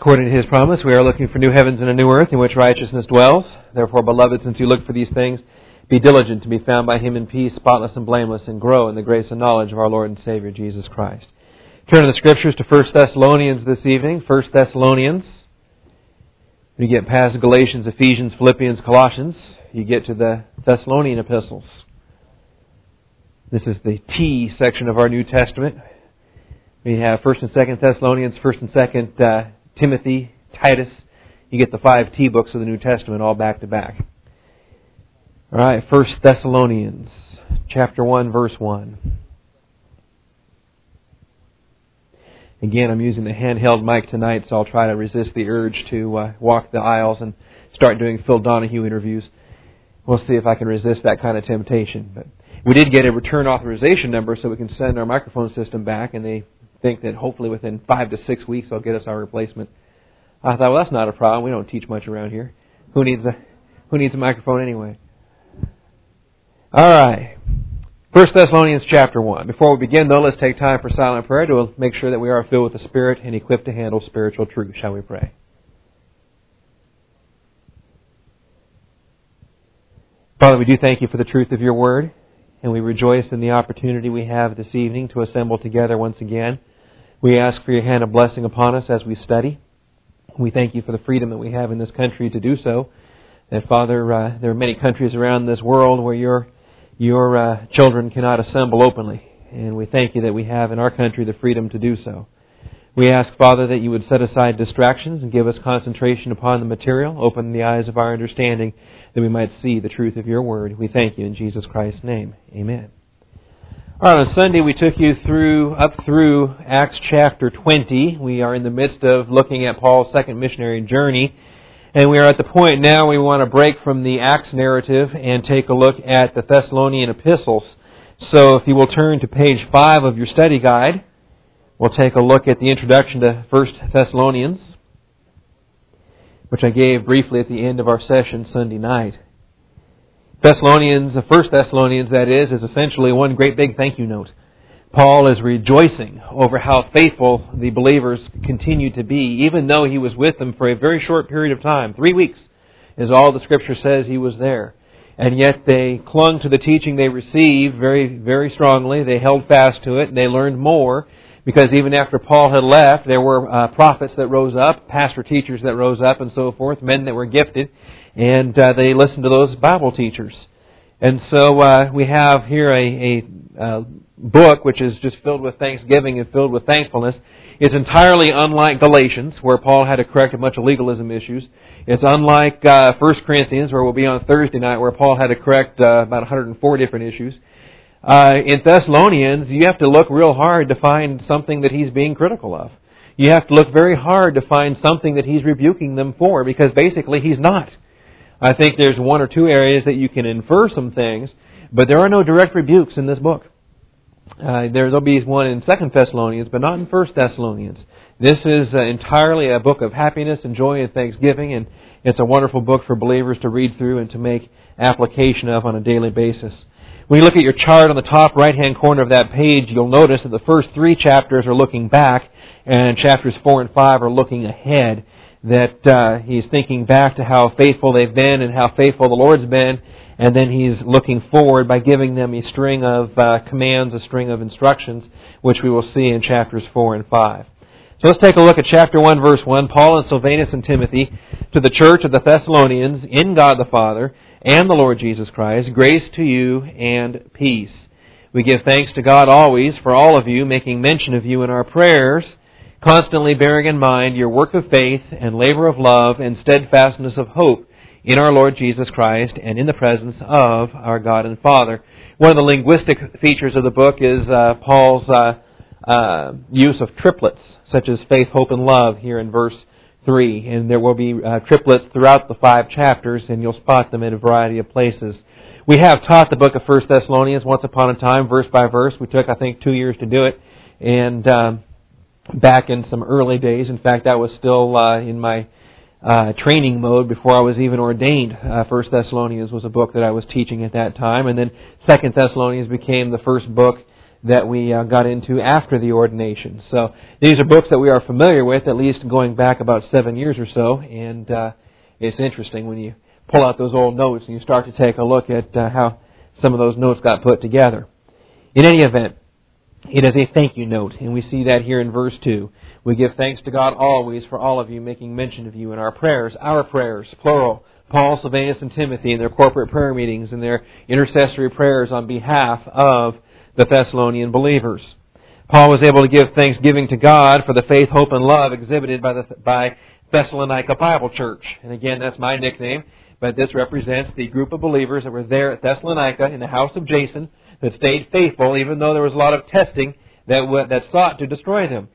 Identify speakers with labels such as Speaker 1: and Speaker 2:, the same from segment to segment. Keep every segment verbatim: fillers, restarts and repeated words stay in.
Speaker 1: According to His promise, we are looking for new heavens and a new earth in which righteousness dwells. Therefore, beloved, since you look for these things, be diligent to be found by Him in peace, spotless and blameless, and grow in the grace and knowledge of our Lord and Savior, Jesus Christ. Turn to the Scriptures to First Thessalonians this evening. First Thessalonians. You get past Galatians, Ephesians, Philippians, Colossians, you get to the Thessalonian epistles. This is the T section of our New Testament. We have First and Second Thessalonians, First and Second uh, Timothy, Titus. You get the five T books of the New Testament all back to back. All right, First Thessalonians, chapter one, verse one. Again, I'm using the handheld mic tonight, so I'll try to resist the urge to uh, walk the aisles and start doing Phil Donahue interviews. We'll see if I can resist that kind of temptation. But we did get a return authorization number so we can send our microphone system back, and they think that hopefully within five to six weeks they'll get us our replacement. I thought, well, that's not a problem. We don't teach much around here. Who needs a who needs a microphone anyway? All right. First Thessalonians chapter one. Before we begin, though, let's take time for silent prayer to make sure that we are filled with the Spirit and equipped to handle spiritual truth. Shall we pray? Father, we do thank You for the truth of Your Word, and we rejoice in the opportunity we have this evening to assemble together once again. We ask for Your hand of blessing upon us as we study. We thank You for the freedom that we have in this country to do so. That, Father, uh, there are many countries around this world where Your Your uh, children cannot assemble openly. And we thank You that we have in our country the freedom to do so. We ask, Father, that You would set aside distractions and give us concentration upon the material, open the eyes of our understanding, that we might see the truth of Your Word. We thank You in Jesus Christ's name. Amen. All right, on Sunday we took you through up through Acts chapter twenty. We are in the midst of looking at Paul's second missionary journey. And we are at the point now we want to break from the Acts narrative and take a look at the Thessalonian epistles. So if you will turn to page five of your study guide, we'll take a look at the introduction to First Thessalonians, which I gave briefly at the end of our session Sunday night. Thessalonians, First Thessalonians, that is, is essentially one great big thank you note. Paul is rejoicing over how faithful the believers continue to be, even though he was with them for a very short period of time. Three weeks is all the Scripture says he was there. And yet they clung to the teaching they received very, very strongly. They held fast to it, and they learned more, because even after Paul had left, there were uh, prophets that rose up, pastor teachers that rose up, and so forth, men that were gifted, and uh, they listened to those Bible teachers. And so uh, we have here a, a uh, book which is just filled with thanksgiving and filled with thankfulness. It's entirely unlike Galatians, where Paul had to correct a bunch of legalism issues. It's unlike uh, First Corinthians, where we'll be on Thursday night, where Paul had to correct uh, about one hundred four different issues. Uh, in Thessalonians, you have to look real hard to find something that he's being critical of. You have to look very hard to find something that he's rebuking them for, because basically he's not. I think there's one or two areas that you can infer some things, but there are no direct rebukes in this book. Uh, there'll be one in Second Thessalonians, but not in First Thessalonians. This is uh, entirely a book of happiness and joy and thanksgiving, and it's a wonderful book for believers to read through and to make application of on a daily basis. When you look at your chart on the top right-hand corner of that page, you'll notice that the first three chapters are looking back, and chapters four and five are looking ahead. That uh, he's thinking back to how faithful they've been and how faithful the Lord's been, and then he's looking forward by giving them a string of uh, commands, a string of instructions, which we will see in chapters four and five. So let's take a look at chapter one, verse one. Paul and Silvanus and Timothy, to the church of the Thessalonians, in God the Father and the Lord Jesus Christ, grace to you and peace. We give thanks to God always for all of you, making mention of you in our prayers, constantly bearing in mind your work of faith and labor of love and steadfastness of hope in our Lord Jesus Christ and in the presence of our God and Father. One of the linguistic features of the book is uh, Paul's uh, uh, use of triplets, such as faith, hope, and love here in verse three. And there will be uh, triplets throughout the five chapters, and you'll spot them in a variety of places. We have taught the book of First Thessalonians once upon a time, verse by verse. We took, I think, two years to do it. And um, back in some early days, in fact, I was still uh, in my uh, training mode before I was even ordained. Uh, First Thessalonians was a book that I was teaching at that time. And then Second Thessalonians became the first book that we uh, got into after the ordination. So these are books that we are familiar with, at least going back about seven years or so, and uh, it's interesting when you pull out those old notes and you start to take a look at uh, how some of those notes got put together. In any event, it is a thank you note, and we see that here in verse two. We give thanks to God always for all of you, making mention of you in our prayers, our prayers, plural, Paul, Silvanus, and Timothy in their corporate prayer meetings and their intercessory prayers on behalf of the Thessalonian believers. Paul was able to give thanksgiving to God for the faith, hope, and love exhibited by the by Thessalonica Bible Church. And again, that's my nickname, but this represents the group of believers that were there at Thessalonica in the house of Jason that stayed faithful even though there was a lot of testing that w- that sought to destroy them.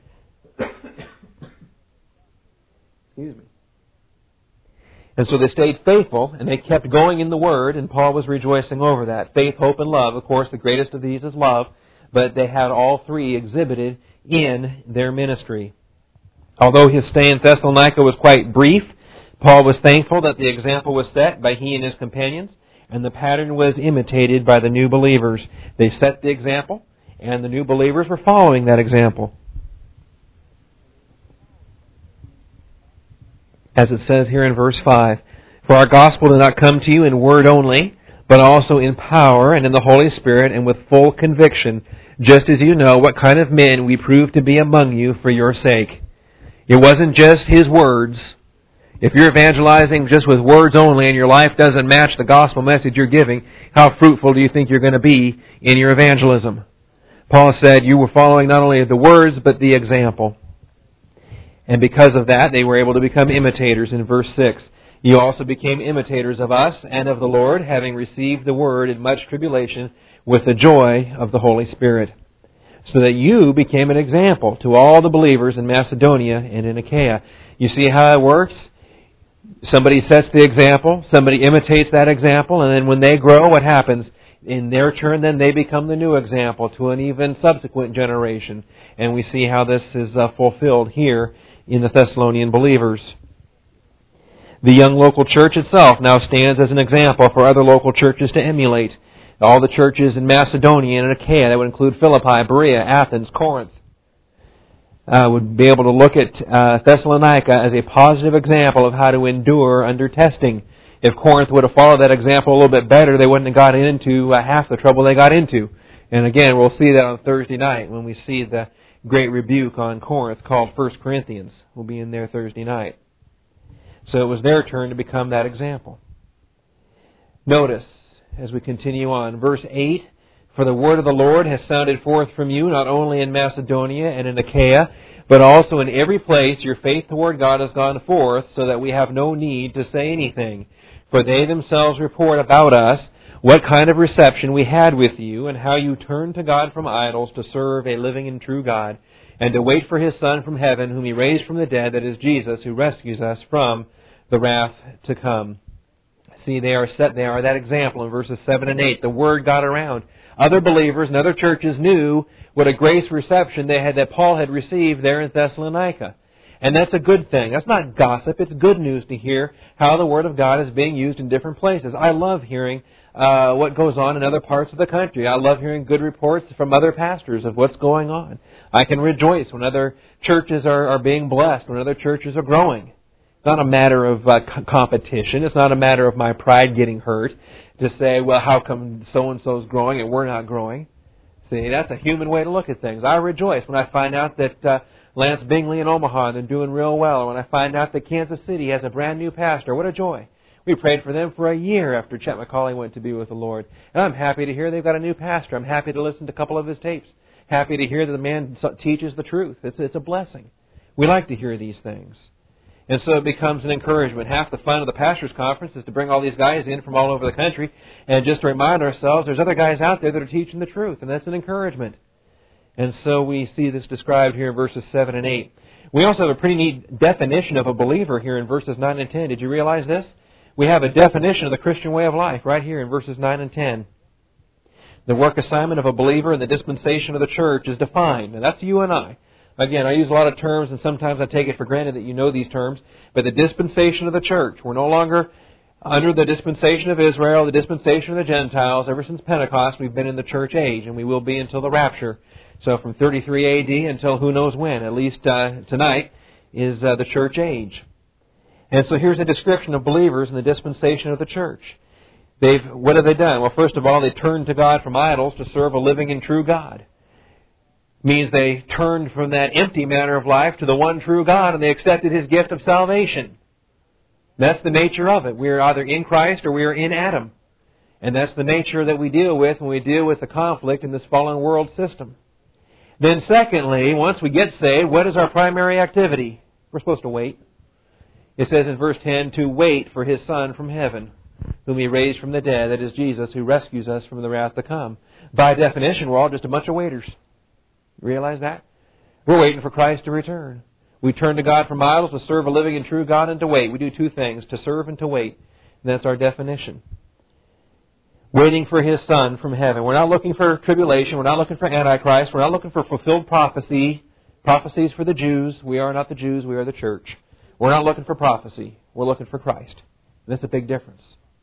Speaker 1: Excuse me. And so they stayed faithful, and they kept going in the Word, and Paul was rejoicing over that. Faith, hope, and love. Of course, the greatest of these is love, but they had all three exhibited in their ministry. Although his stay in Thessalonica was quite brief, Paul was thankful that the example was set by he and his companions, and the pattern was imitated by the new believers. They set the example, and the new believers were following that example. As it says here in verse five, "For our gospel did not come to you in word only, but also in power and in the Holy Spirit and with full conviction, just as you know what kind of men we proved to be among you for your sake." It wasn't just his words. If you're evangelizing just with words only and your life doesn't match the gospel message you're giving, how fruitful do you think you're going to be in your evangelism? Paul said you were following not only the words, but the example. And because of that, they were able to become imitators in verse six. "You also became imitators of us and of the Lord, having received the word in much tribulation with the joy of the Holy Spirit." So that you became an example to all the believers in Macedonia and in Achaia. You see how it works? Somebody sets the example, somebody imitates that example, and then when they grow, what happens? In their turn, then they become the new example to an even subsequent generation. And we see how this is uh, fulfilled here in the Thessalonian believers. The young local church itself now stands as an example for other local churches to emulate. All the churches in Macedonia and Achaia, that would include Philippi, Berea, Athens, Corinth, uh, would be able to look at uh, Thessalonica as a positive example of how to endure under testing. If Corinth would have followed that example a little bit better, they wouldn't have got into uh, half the trouble they got into. And again, we'll see that on Thursday night when we see the great rebuke on Corinth called First Corinthians. We'll be in there Thursday night. So it was their turn to become that example. Notice, as we continue on, verse eight, "For the word of the Lord has sounded forth from you, not only in Macedonia and in Achaia, but also in every place your faith toward God has gone forth, so that we have no need to say anything. For they themselves report about us what kind of reception we had with you, and how you turned to God from idols to serve a living and true God, and to wait for His Son from heaven, whom He raised from the dead, that is Jesus, who rescues us from the wrath to come." See, they are set. They are that example in verses seven and eight. The word got around. Other believers and other churches knew what a grace reception they had, that Paul had received there in Thessalonica. And that's a good thing. That's not gossip. It's good news to hear how the Word of God is being used in different places. I love hearing uh, what goes on in other parts of the country. I love hearing good reports from other pastors of what's going on. I can rejoice when other churches are, are being blessed, when other churches are growing. It's not a matter of uh, c- competition. It's not a matter of my pride getting hurt to say, well, how come so-and-so's growing and we're not growing? See, that's a human way to look at things. I rejoice when I find out that uh, Lance Bingley in Omaha, they're doing real well. Or when I find out that Kansas City has a brand new pastor. What a joy. We prayed for them for a year after Chet McCauley went to be with the Lord. And I'm happy to hear they've got a new pastor. I'm happy to listen to a couple of his tapes. Happy to hear that the man teaches the truth. It's, it's a blessing. We like to hear these things. And so it becomes an encouragement. Half the fun of the pastors' conference is to bring all these guys in from all over the country and just to remind ourselves there's other guys out there that are teaching the truth, and that's an encouragement. And so we see this described here in verses seven and eight. We also have a pretty neat definition of a believer here in verses nine and ten. Did you realize this? We have a definition of the Christian way of life right here in verses nine and ten. The work assignment of a believer in the dispensation of the church is defined, and that's you and I. Again, I use a lot of terms, and sometimes I take it for granted that you know these terms. But the dispensation of the church, we're no longer Under the dispensation of Israel, the dispensation of the Gentiles, ever since Pentecost, we've been in the church age, and we will be until the rapture. So from thirty-three A D until who knows when, at least uh, tonight, is uh, the church age. And so here's a description of believers in the dispensation of the church. They've, what have they done? Well, first of all, they turned to God from idols to serve a living and true God. Means they turned from that empty manner of life to the one true God, and they accepted His gift of salvation. That's the nature of it. We are either in Christ or we are in Adam. And that's the nature that we deal with when we deal with the conflict in this fallen world system. Then secondly, once we get saved, what is our primary activity? We're supposed to wait. It says in verse ten, to wait for His Son from heaven, whom He raised from the dead, that is Jesus, who rescues us from the wrath to come. By definition, we're all just a bunch of waiters. Realize that? We're waiting for Christ to return. We turn to God from idols to serve a living and true God and to wait. We do two things, to serve and to wait. And that's our definition. Waiting for His Son from heaven. We're not looking for tribulation. We're not looking for Antichrist. We're not looking for fulfilled prophecy, prophecies for the Jews. We are not the Jews. We are the church. We're not looking for prophecy. We're looking for Christ. And that's a big difference.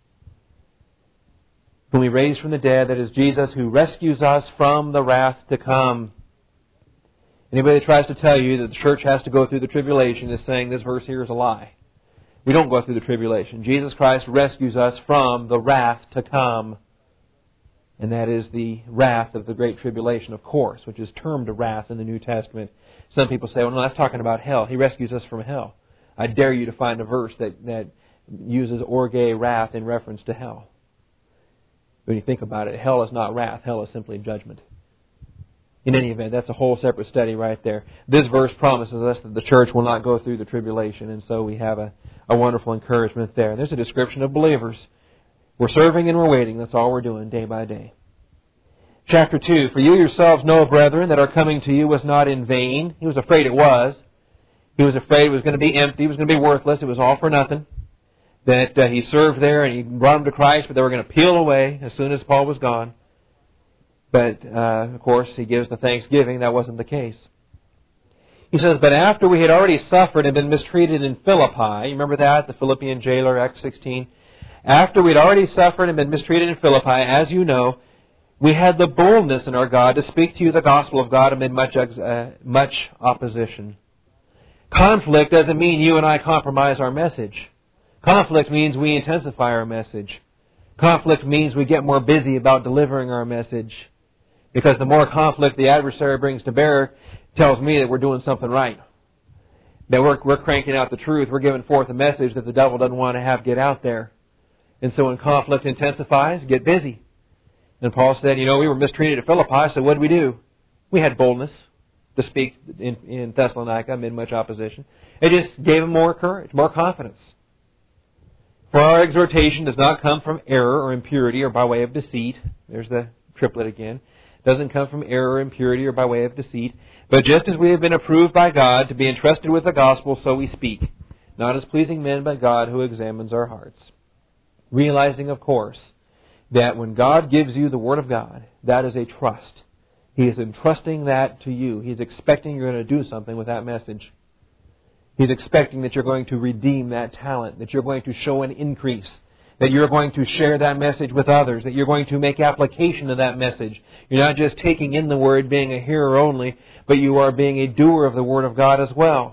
Speaker 1: Whom He raised from the dead, that is Jesus, who rescues us from the wrath to come. Anybody that tries to tell you that the church has to go through the tribulation is saying this verse here is a lie. We don't go through the tribulation. Jesus Christ rescues us from the wrath to come. And that is the wrath of the Great Tribulation, of course, which is termed a wrath in the New Testament. Some people say, well, no, that's talking about hell. He rescues us from hell. I dare you to find a verse that, that uses orge, wrath, in reference to hell. When you think about it, hell is not wrath. Hell is simply judgment. In any event, that's a whole separate study right there. This verse promises us that the church will not go through the tribulation, and so we have a, a wonderful encouragement there. And there's a description of believers. We're serving and we're waiting. That's all we're doing day by day. Chapter two, for you yourselves know, brethren, that our coming to you was not in vain. He was afraid it was. He was afraid it was going to be empty. It was going to be worthless. It was all for nothing. That uh, he served there and he brought them to Christ, but they were going to peel away as soon as Paul was gone. But, uh, of course, he gives the thanksgiving. That wasn't the case. He says, but after we had already suffered and been mistreated in Philippi, you remember that, the Philippian jailer, Acts sixteen? After we had already suffered and been mistreated in Philippi, as you know, we had the boldness in our God to speak to you the gospel of God amid much, uh, much opposition. Conflict doesn't mean you and I compromise our message. Conflict means we intensify our message. Conflict means we get more busy about delivering our message. Because the more conflict the adversary brings to bear tells me that we're doing something right. That we're, we're cranking out the truth. We're giving forth a message that the devil doesn't want to have get out there. And so when conflict intensifies, get busy. And Paul said, you know, we were mistreated at Philippi, so what did we do? We had boldness to speak in, in Thessalonica amid much opposition. It just gave them more courage, more confidence. For our exhortation does not come from error or impurity or by way of deceit. There's the triplet again. Doesn't come from error, impurity, or by way of deceit. But just as we have been approved by God to be entrusted with the gospel, so we speak. Not as pleasing men, but God who examines our hearts. Realizing, of course, that when God gives you the Word of God, that is a trust. He is entrusting that to you. He's expecting you're going to do something with that message. He's expecting that you're going to redeem that talent, that you're going to show an increase, that you're going to share that message with others, that you're going to make application of that message. You're not just taking in the Word, being a hearer only, but you are being a doer of the Word of God as well.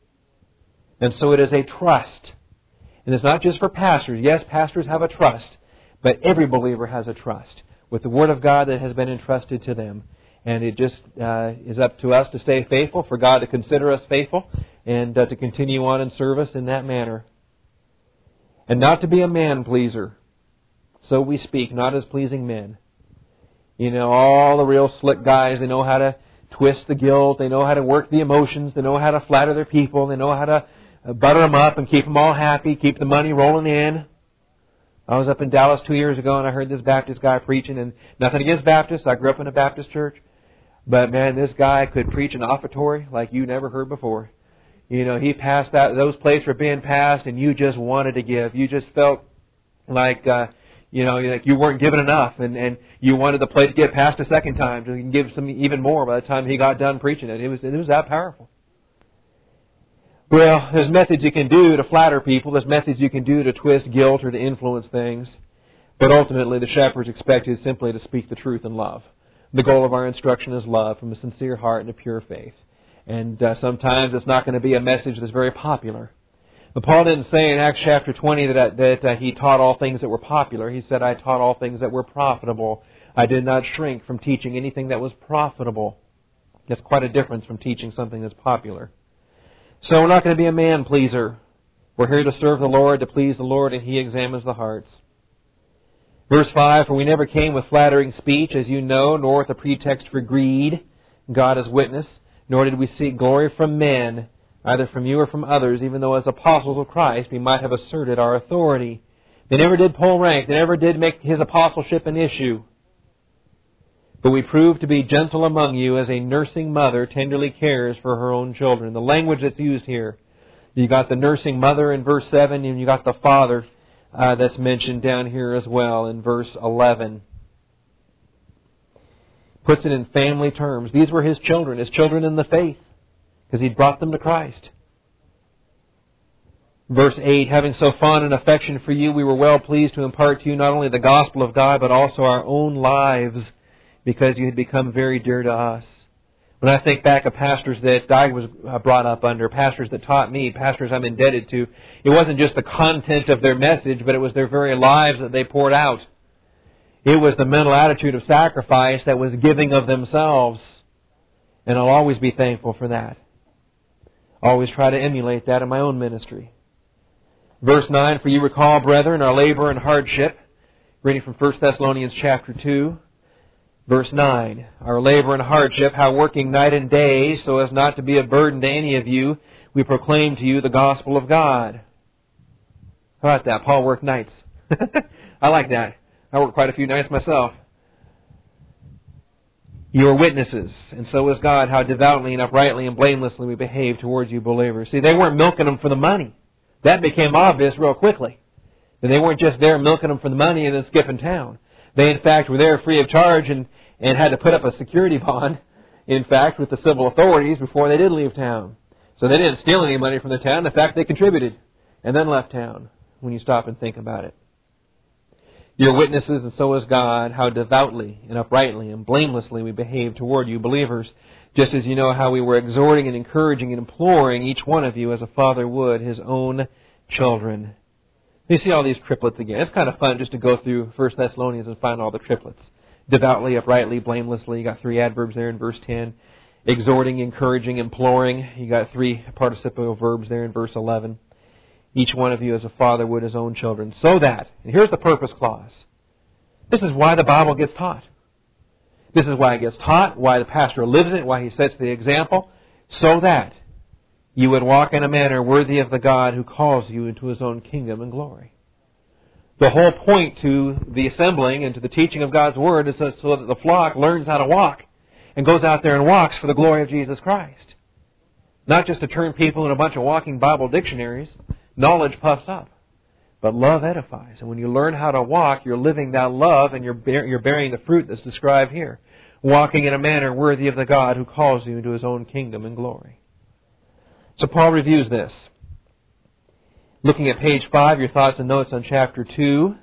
Speaker 1: And so it is a trust. And it's not just for pastors. Yes, pastors have a trust, but every believer has a trust with the Word of God that has been entrusted to them. And it just uh, is up to us to stay faithful, for God to consider us faithful, and uh, to continue on in service in that manner. And not to be a man-pleaser. So we speak, not as pleasing men. You know, all the real slick guys, they know how to twist the guilt, they know how to work the emotions, they know how to flatter their people, they know how to butter them up and keep them all happy, keep the money rolling in. I was up in Dallas two years ago and I heard this Baptist guy preaching, and nothing against Baptists, I grew up in a Baptist church. But man, this guy could preach an offertory like you never heard before. You know, he passed out, those plates were being passed and you just wanted to give. You just felt like, uh, you know, like you weren't giving enough, and, and you wanted the plate to get passed a second time so you can give some even more by the time he got done preaching it. It was, it was that powerful. Well, there's methods you can do to flatter people. There's methods you can do to twist guilt or to influence things. But ultimately, the shepherd's expected simply to speak the truth in love. The goal of our instruction is love from a sincere heart and a pure faith. And uh, sometimes it's not going to be a message that's very popular. But Paul didn't say in Acts chapter twenty that, that uh, he taught all things that were popular. He said, I taught all things that were profitable. I did not shrink from teaching anything that was profitable. That's quite a difference from teaching something that's popular. So we're not going to be a man-pleaser. We're here to serve the Lord, to please the Lord, and He examines the hearts. Verse five, for we never came with flattering speech, as you know, nor with a pretext for greed, God is witness, nor did we seek glory from men, either from you or from others, even though as apostles of Christ we might have asserted our authority. They never did pull rank. They never did make His apostleship an issue. But we proved to be gentle among you as a nursing mother tenderly cares for her own children. The language that's used here, you got the nursing mother in verse seven, and you got the father uh, that's mentioned down here as well in verse eleven. Puts it in family terms. These were His children, His children in the faith, because He'd brought them to Christ. Verse eight, having so fond an affection for you, we were well pleased to impart to you not only the gospel of God, but also our own lives, because you had become very dear to us. When I think back of pastors that I was brought up under, pastors that taught me, pastors I'm indebted to, it wasn't just the content of their message, but it was their very lives that they poured out. It was the mental attitude of sacrifice that was giving of themselves. And I'll always be thankful for that. Always try to emulate that in my own ministry. Verse nine, for you recall, brethren, our labor and hardship. Reading from First Thessalonians chapter two. Verse nine, our labor and hardship, how working night and day, so as not to be a burden to any of you, we proclaim to you the gospel of God. How about that? Paul worked nights. I like that. I worked quite a few nights myself. You are witnesses, and so is God, how devoutly and uprightly and blamelessly we behave towards you believers. See, they weren't milking them for the money. That became obvious real quickly. And they weren't just there milking them for the money and then skipping town. They, in fact, were there free of charge and, and had to put up a security bond, in fact, with the civil authorities before they did leave town. So they didn't steal any money from the town. In fact, they contributed and then left town, when you stop and think about it. You're witnesses, and so is God, how devoutly and uprightly and blamelessly we behave toward you believers, just as you know how we were exhorting and encouraging and imploring each one of you as a father would his own children. You see all these triplets again. It's kind of fun just to go through First Thessalonians and find all the triplets. Devoutly, uprightly, blamelessly. You got three adverbs there in verse ten. Exhorting, encouraging, imploring. You got three participial verbs there in verse eleven. Each one of you as a father would his own children. So that, and here's the purpose clause. This is why the Bible gets taught. This is why it gets taught, why the pastor lives it, why he sets the example. So that you would walk in a manner worthy of the God who calls you into His own kingdom and glory. The whole point to the assembling and to the teaching of God's Word is so that the flock learns how to walk and goes out there and walks for the glory of Jesus Christ. Not just to turn people in a bunch of walking Bible dictionaries. Knowledge puffs up, but love edifies. And when you learn how to walk, you're living that love and you're, bear, you're bearing the fruit that's described here. Walking in a manner worthy of the God who calls you into His own kingdom and glory. So Paul reviews this. Looking at page five, your thoughts and notes on chapter two.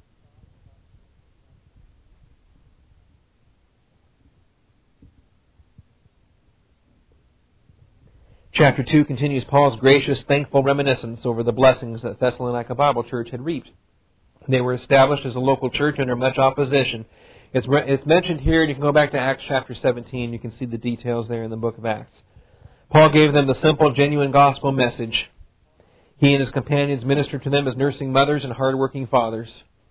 Speaker 1: Chapter two continues Paul's gracious, thankful reminiscence over the blessings that Thessalonica Bible Church had reaped. They were established as a local church under much opposition. It's, re- it's mentioned here, and you can go back to Acts chapter seventeen. You can see the details there in the book of Acts. Paul gave them the simple, genuine gospel message. He and his companions ministered to them as nursing mothers and hard-working fathers.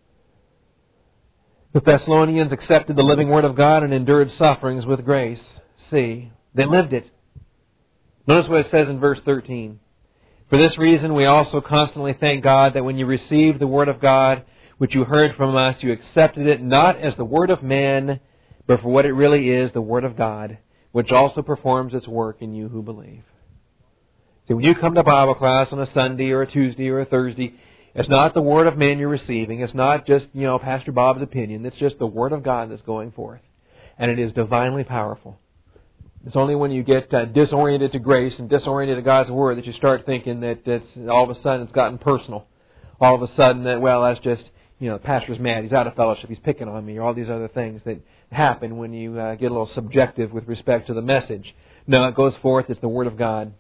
Speaker 1: The Thessalonians accepted the living Word of God and endured sufferings with grace. See, they lived it. Notice what it says in verse thirteen. For this reason we also constantly thank God that when you received the Word of God, which you heard from us, you accepted it not as the word of man, but for what it really is, the Word of God, which also performs its work in you who believe. See, when you come to Bible class on a Sunday or a Tuesday or a Thursday, it's not the Word of man you're receiving. It's not just, you know, Pastor Bob's opinion. It's just the Word of God that's going forth. And it is divinely powerful. It's only when you get uh, disoriented to grace and disoriented to God's Word that you start thinking that it's, all of a sudden it's gotten personal. All of a sudden that, well, that's just, you know, the pastor's mad, he's out of fellowship, he's picking on me, or all these other things that happen when you uh, get a little subjective with respect to the message. No, it goes forth, it's the Word of God.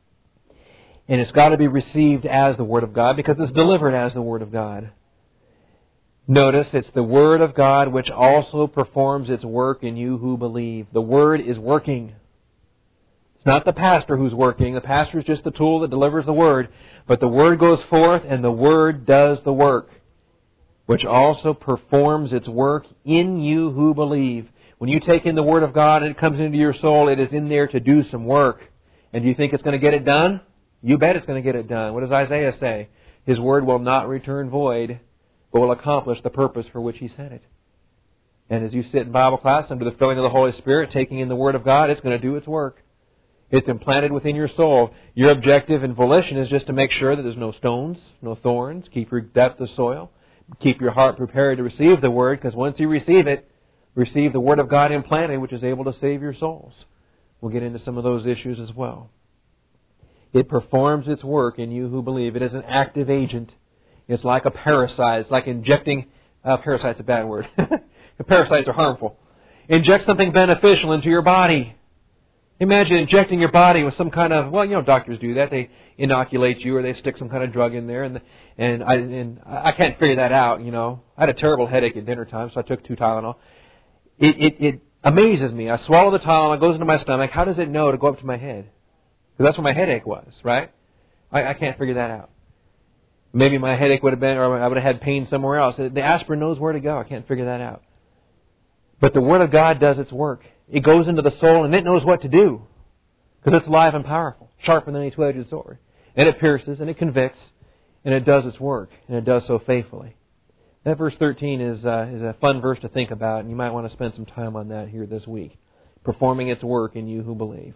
Speaker 1: And it's got to be received as the Word of God because it's delivered as the Word of God. Notice, it's the Word of God which also performs its work in you who believe. The Word is working. It's not the pastor who's working. The pastor is just the tool that delivers the Word. But the Word goes forth and the Word does the work, which also performs its work in you who believe. When you take in the Word of God and it comes into your soul, it is in there to do some work. And do you think it's going to get it done? You bet it's going to get it done. What does Isaiah say? His Word will not return void, but will accomplish the purpose for which He sent it. And as you sit in Bible class under the filling of the Holy Spirit, taking in the Word of God, it's going to do its work. It's implanted within your soul. Your objective and volition is just to make sure that there's no stones, no thorns. Keep your depth of soil. Keep your heart prepared to receive the Word, because once you receive it, receive the Word of God implanted, which is able to save your souls. We'll get into some of those issues as well. It performs its work in you who believe. It is an active agent. It's like a parasite. It's like injecting... Uh, parasite's a bad word. Parasites are harmful. Inject something beneficial into your body. Imagine injecting your body with some kind of... Well, you know, doctors do that. They inoculate you or they stick some kind of drug in there. And and I, and I can't figure that out, you know. I had a terrible headache at dinner time, so I took two Tylenol. It, it, it amazes me. I swallow the Tylenol, it goes into my stomach. How does it know to go up to my head? Because that's where my headache was, right? I, I can't figure that out. Maybe my headache would have been, or I would have had pain somewhere else. The aspirin knows where to go. I can't figure that out. But the Word of God does its work. It goes into the soul and it knows what to do. Because it's alive and powerful, sharper than any two-edged sword. And it pierces and it convicts and it does its work. And it does so faithfully. That verse thirteen is, uh, is a fun verse to think about, and you might want to spend some time on that here this week. Performing its work in you who believe.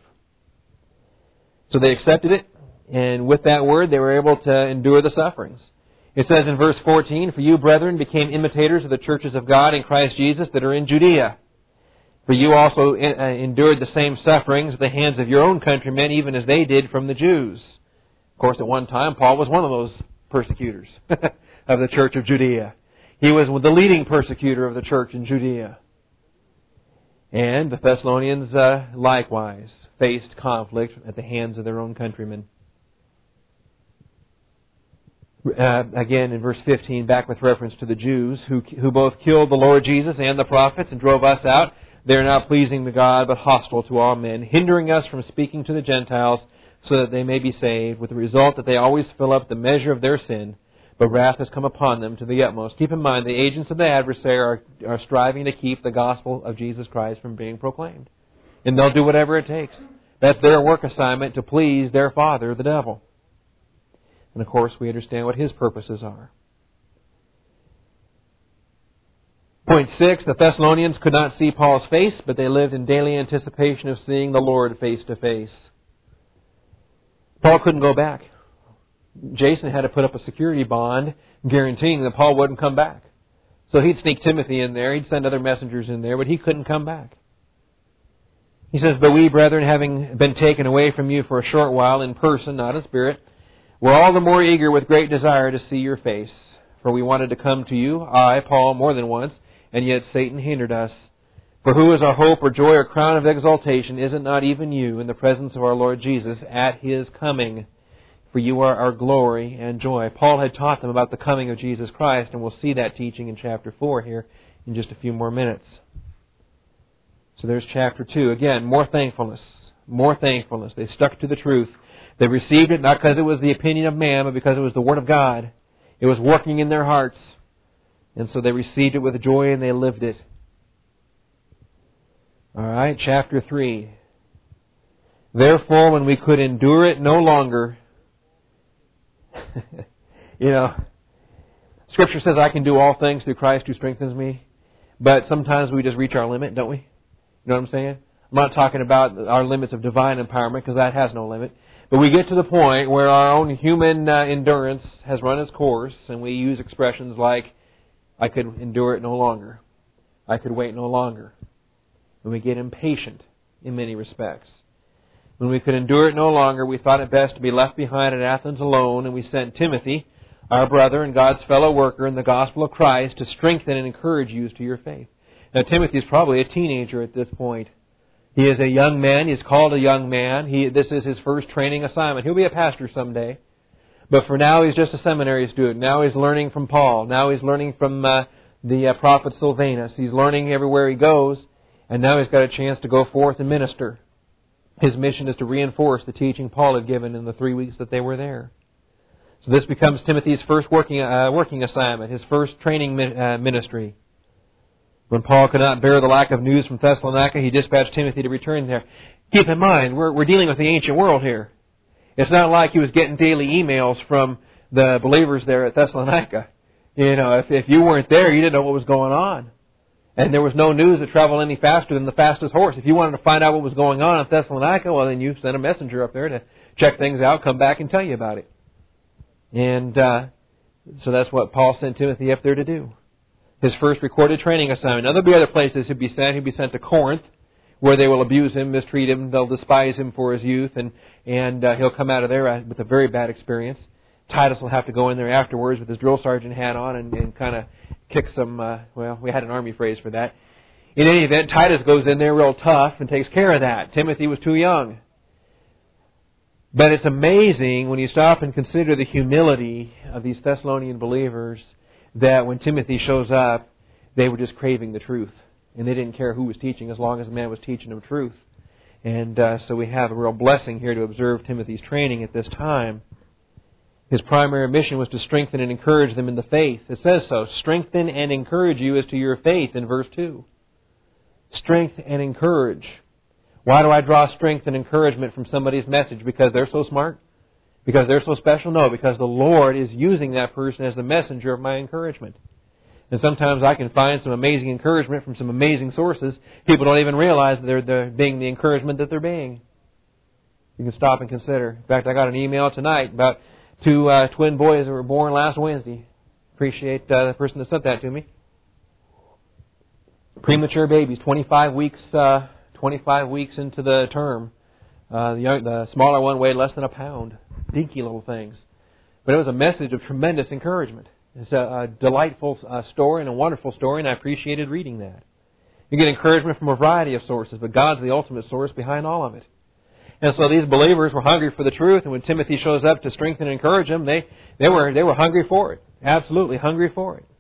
Speaker 1: So they accepted it, and with that word they were able to endure the sufferings. It says in verse fourteen, "For you, brethren, became imitators of the churches of God in Christ Jesus that are in Judea. For you also endured the same sufferings at the hands of your own countrymen, even as they did from the Jews." Of course, at one time, Paul was one of those persecutors of the church of Judea. He was the leading persecutor of the church in Judea. And the Thessalonians uh, likewise faced conflict at the hands of their own countrymen. Uh, again, in verse fifteen, back with reference to the Jews, who who both killed the Lord Jesus and the prophets and drove us out. They are not pleasing to God, but hostile to all men, hindering us from speaking to the Gentiles, so that they may be saved, with the result that they always fill up the measure of their sin, but wrath has come upon them to the utmost. Keep in mind, the agents of the adversary are, are striving to keep the gospel of Jesus Christ from being proclaimed. And they'll do whatever it takes. That's their work assignment, to please their father, the devil. And of course, we understand what his purposes are. Point six, the Thessalonians could not see Paul's face, but they lived in daily anticipation of seeing the Lord face to face. Paul couldn't go back. Jason had to put up a security bond guaranteeing that Paul wouldn't come back. So he'd sneak Timothy in there, he'd send other messengers in there, but he couldn't come back. He says, "But we, brethren, having been taken away from you for a short while in person, not in spirit, were all the more eager with great desire to see your face. For we wanted to come to you, I, Paul, more than once, and yet Satan hindered us. For who is our hope or joy or crown of exaltation? Is it not even you in the presence of our Lord Jesus at His coming? For you are our glory and joy." Paul had taught them about the coming of Jesus Christ, and we'll see that teaching in chapter four here in just a few more minutes. So there's chapter two. Again, more thankfulness. More thankfulness. They stuck to the truth. They received it not because it was the opinion of man, but because it was the Word of God. It was working in their hearts. And so they received it with joy and they lived it. All right, chapter three. "Therefore, when we could endure it no longer..." You know, Scripture says I can do all things through Christ who strengthens me. But sometimes we just reach our limit, don't we? You know what I'm saying? I'm not talking about our limits of divine empowerment, because that has no limit. But we get to the point where our own human uh, endurance has run its course, and we use expressions like, "I could endure it no longer. I could wait no longer." And we get impatient. in many respects. When we could endure it no longer, we thought it best to be left behind at Athens alone, and we sent Timothy, our brother and God's fellow worker in the gospel of Christ, to strengthen and encourage you to your faith. Now, Timothy is probably a teenager at this point. He is a young man. He's called a young man. He, this is his first training assignment. He'll be a pastor someday. But for now, he's just a seminary student. Now he's learning from Paul. Now he's learning from uh, the uh, prophet Silvanus. He's learning everywhere he goes. And now he's got a chance to go forth and minister. His mission is to reinforce the teaching Paul had given in the three weeks that they were there. So this becomes Timothy's first working uh, working assignment, his first training mi- uh, ministry. When Paul could not bear the lack of news from Thessalonica, he dispatched Timothy to return there. Keep in mind, we're, we're dealing with the ancient world here. It's not like he was getting daily emails from the believers there at Thessalonica. You know, if, if you weren't there, you didn't know what was going on. And there was no news that traveled any faster than the fastest horse. If you wanted to find out what was going on at Thessalonica, well, then you sent a messenger up there to check things out, come back and tell you about it. And uh, so that's what Paul sent Timothy up there to do. His first recorded training assignment. Now, there'll be other places he'll be sent. He'll be sent to Corinth, where they will abuse him, mistreat him. They'll despise him for his youth, and, and uh, he'll come out of there with a very bad experience. Titus will have to go in there afterwards with his drill sergeant hat on and, and kind of kick some, uh, well, we had an army phrase for that. In any event, Titus goes in there real tough and takes care of that. Timothy was too young. But it's amazing when you stop and consider the humility of these Thessalonian believers that when Timothy shows up, they were just craving the truth. And they didn't care who was teaching as long as the man was teaching them truth. And uh, so we have a real blessing here to observe Timothy's training at this time. His primary mission was to strengthen and encourage them in the faith. It says so. Strengthen and encourage you as to your faith in verse two. Strength and encourage. Why do I draw strength and encouragement from somebody's message? Because they're so smart? Because they're so special? No, because the Lord is using that person as the messenger of my encouragement. And sometimes I can find some amazing encouragement from some amazing sources. People don't even realize that they're, they're being the encouragement that they're being. You can stop and consider. In fact, I got an email tonight about two uh, twin boys that were born last Wednesday. Appreciate uh, the person that sent that to me. Premature babies, twenty-five weeks, uh, twenty-five weeks into the term. Uh, the, young, the smaller one weighed less than a pound. Dinky little things. But it was a message of tremendous encouragement. It's a, a delightful uh, story and a wonderful story, and I appreciated reading that. You get encouragement from a variety of sources, but God's the ultimate source behind all of it. And so these believers were hungry for the truth, and when Timothy shows up to strengthen and encourage them, they, they were they were hungry for it. Absolutely hungry for it.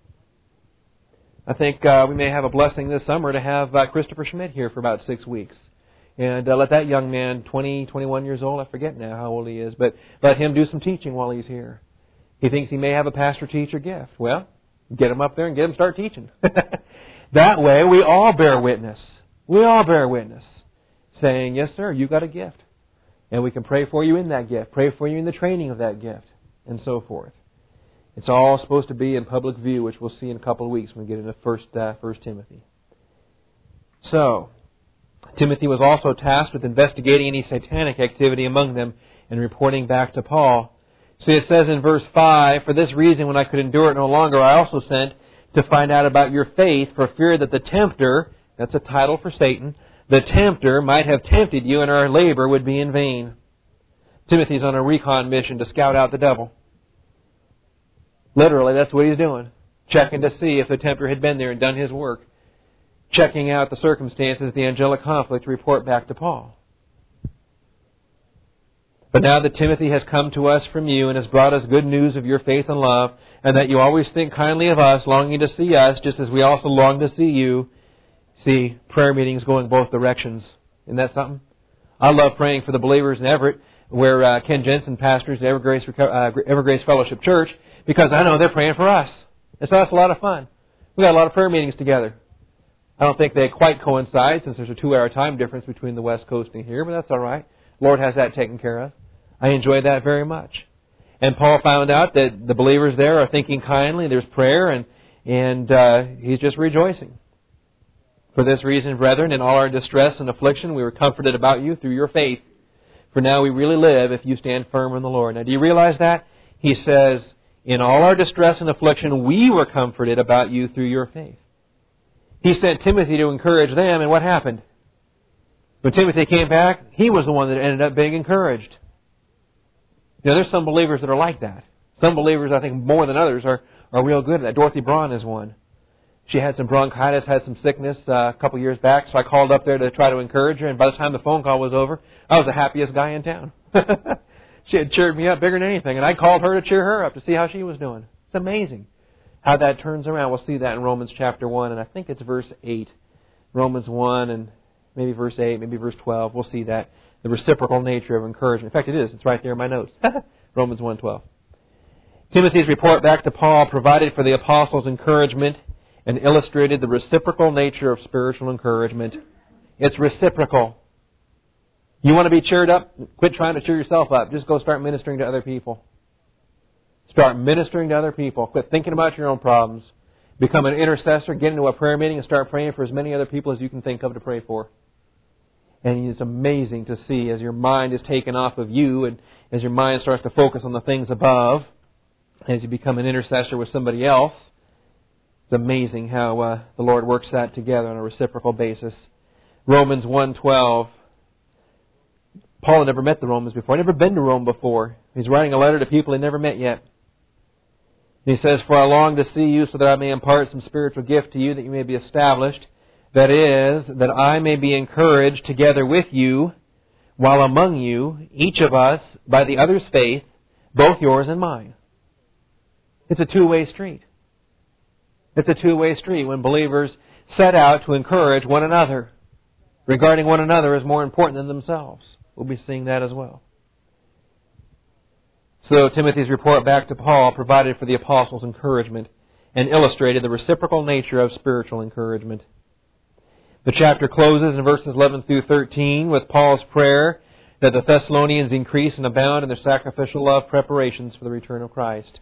Speaker 1: I think uh, we may have a blessing this summer to have uh, Christopher Schmidt here for about six weeks. And uh, let that young man, twenty, twenty-one years old, I forget now how old he is, but let him do some teaching while he's here. He thinks he may have a pastor-teacher gift. Well, get him up there and get him start teaching. That way, we all bear witness. We all bear witness, saying, yes, sir, you got a gift. And we can pray for you in that gift, pray for you in the training of that gift, and so forth. It's all supposed to be in public view, which we'll see in a couple of weeks when we get into First, uh, First Timothy. So, Timothy was also tasked with investigating any satanic activity among them and reporting back to Paul. See, it says in verse five, for this reason, when I could endure it no longer, I also sent to find out about your faith, for fear that the tempter, that's a title for Satan, the tempter might have tempted you and our labor would be in vain. Timothy's on a recon mission to scout out the devil. Literally, that's what he's doing. Checking to see if the tempter had been there and done his work. Checking out the circumstances, the angelic conflict, to report back to Paul. But now that Timothy has come to us from you and has brought us good news of your faith and love, and that you always think kindly of us, longing to see us, just as we also long to see you. See, prayer meetings going both directions. Isn't that something? I love praying for the believers in Everett, where uh, Ken Jensen pastors the Evergrace, uh, Evergrace Fellowship Church, because I know they're praying for us. It's us a lot of fun. We got a lot of prayer meetings together. I don't think they quite coincide, since there's a two-hour time difference between the West Coast and here, but that's all right. Lord has that taken care of. I enjoy that very much. And Paul found out that the believers there are thinking kindly. There's prayer, and and uh, he's just rejoicing. For this reason, brethren, in all our distress and affliction, we were comforted about you through your faith. For now we really live if you stand firm in the Lord. Now, do you realize that? He says, in all our distress and affliction, we were comforted about you through your faith. He sent Timothy to encourage them, and what happened? When Timothy came back, he was the one that ended up being encouraged. You know, there's some believers that are like that. Some believers, I think more than others, are, are real good at that. Dorothy Braun is one. She had some bronchitis, had some sickness uh, a couple years back, so I called up there to try to encourage her, and by the time the phone call was over, I was the happiest guy in town. She had cheered me up bigger than anything, and I called her to cheer her up to see how she was doing. It's amazing how that turns around. We'll see that in Romans chapter one, and I think it's verse eight. Romans one and maybe verse eight, maybe verse twelve. We'll see that. The reciprocal nature of encouragement. In fact, it is. It's right there in my notes. Romans one twelve. Timothy's report back to Paul provided for the apostles' encouragement and illustrated the reciprocal nature of spiritual encouragement. It's reciprocal. You want to be cheered up? Quit trying to cheer yourself up. Just go start ministering to other people. Start ministering to other people. Quit thinking about your own problems. Become an intercessor. Get into a prayer meeting and start praying for as many other people as you can think of to pray for. And it's amazing to see as your mind is taken off of you and as your mind starts to focus on the things above, as you become an intercessor with somebody else. It's amazing how uh, the Lord works that together on a reciprocal basis. Romans one twelve. Paul had never met the Romans before. He'd never been to Rome before. He's writing a letter to people he'd never met yet. He says, "For I long to see you so that I may impart some spiritual gift to you that you may be established. That is, that I may be encouraged together with you while among you, each of us, by the other's faith, both yours and mine." It's a two-way street. It's a two-way street when believers set out to encourage one another. Regarding one another is more important than themselves. We'll be seeing that as well. So Timothy's report back to Paul provided for the apostles' encouragement and illustrated the reciprocal nature of spiritual encouragement. The chapter closes in verses eleven through thirteen with Paul's prayer that the Thessalonians increase and abound in their sacrificial love preparations for the return of Christ.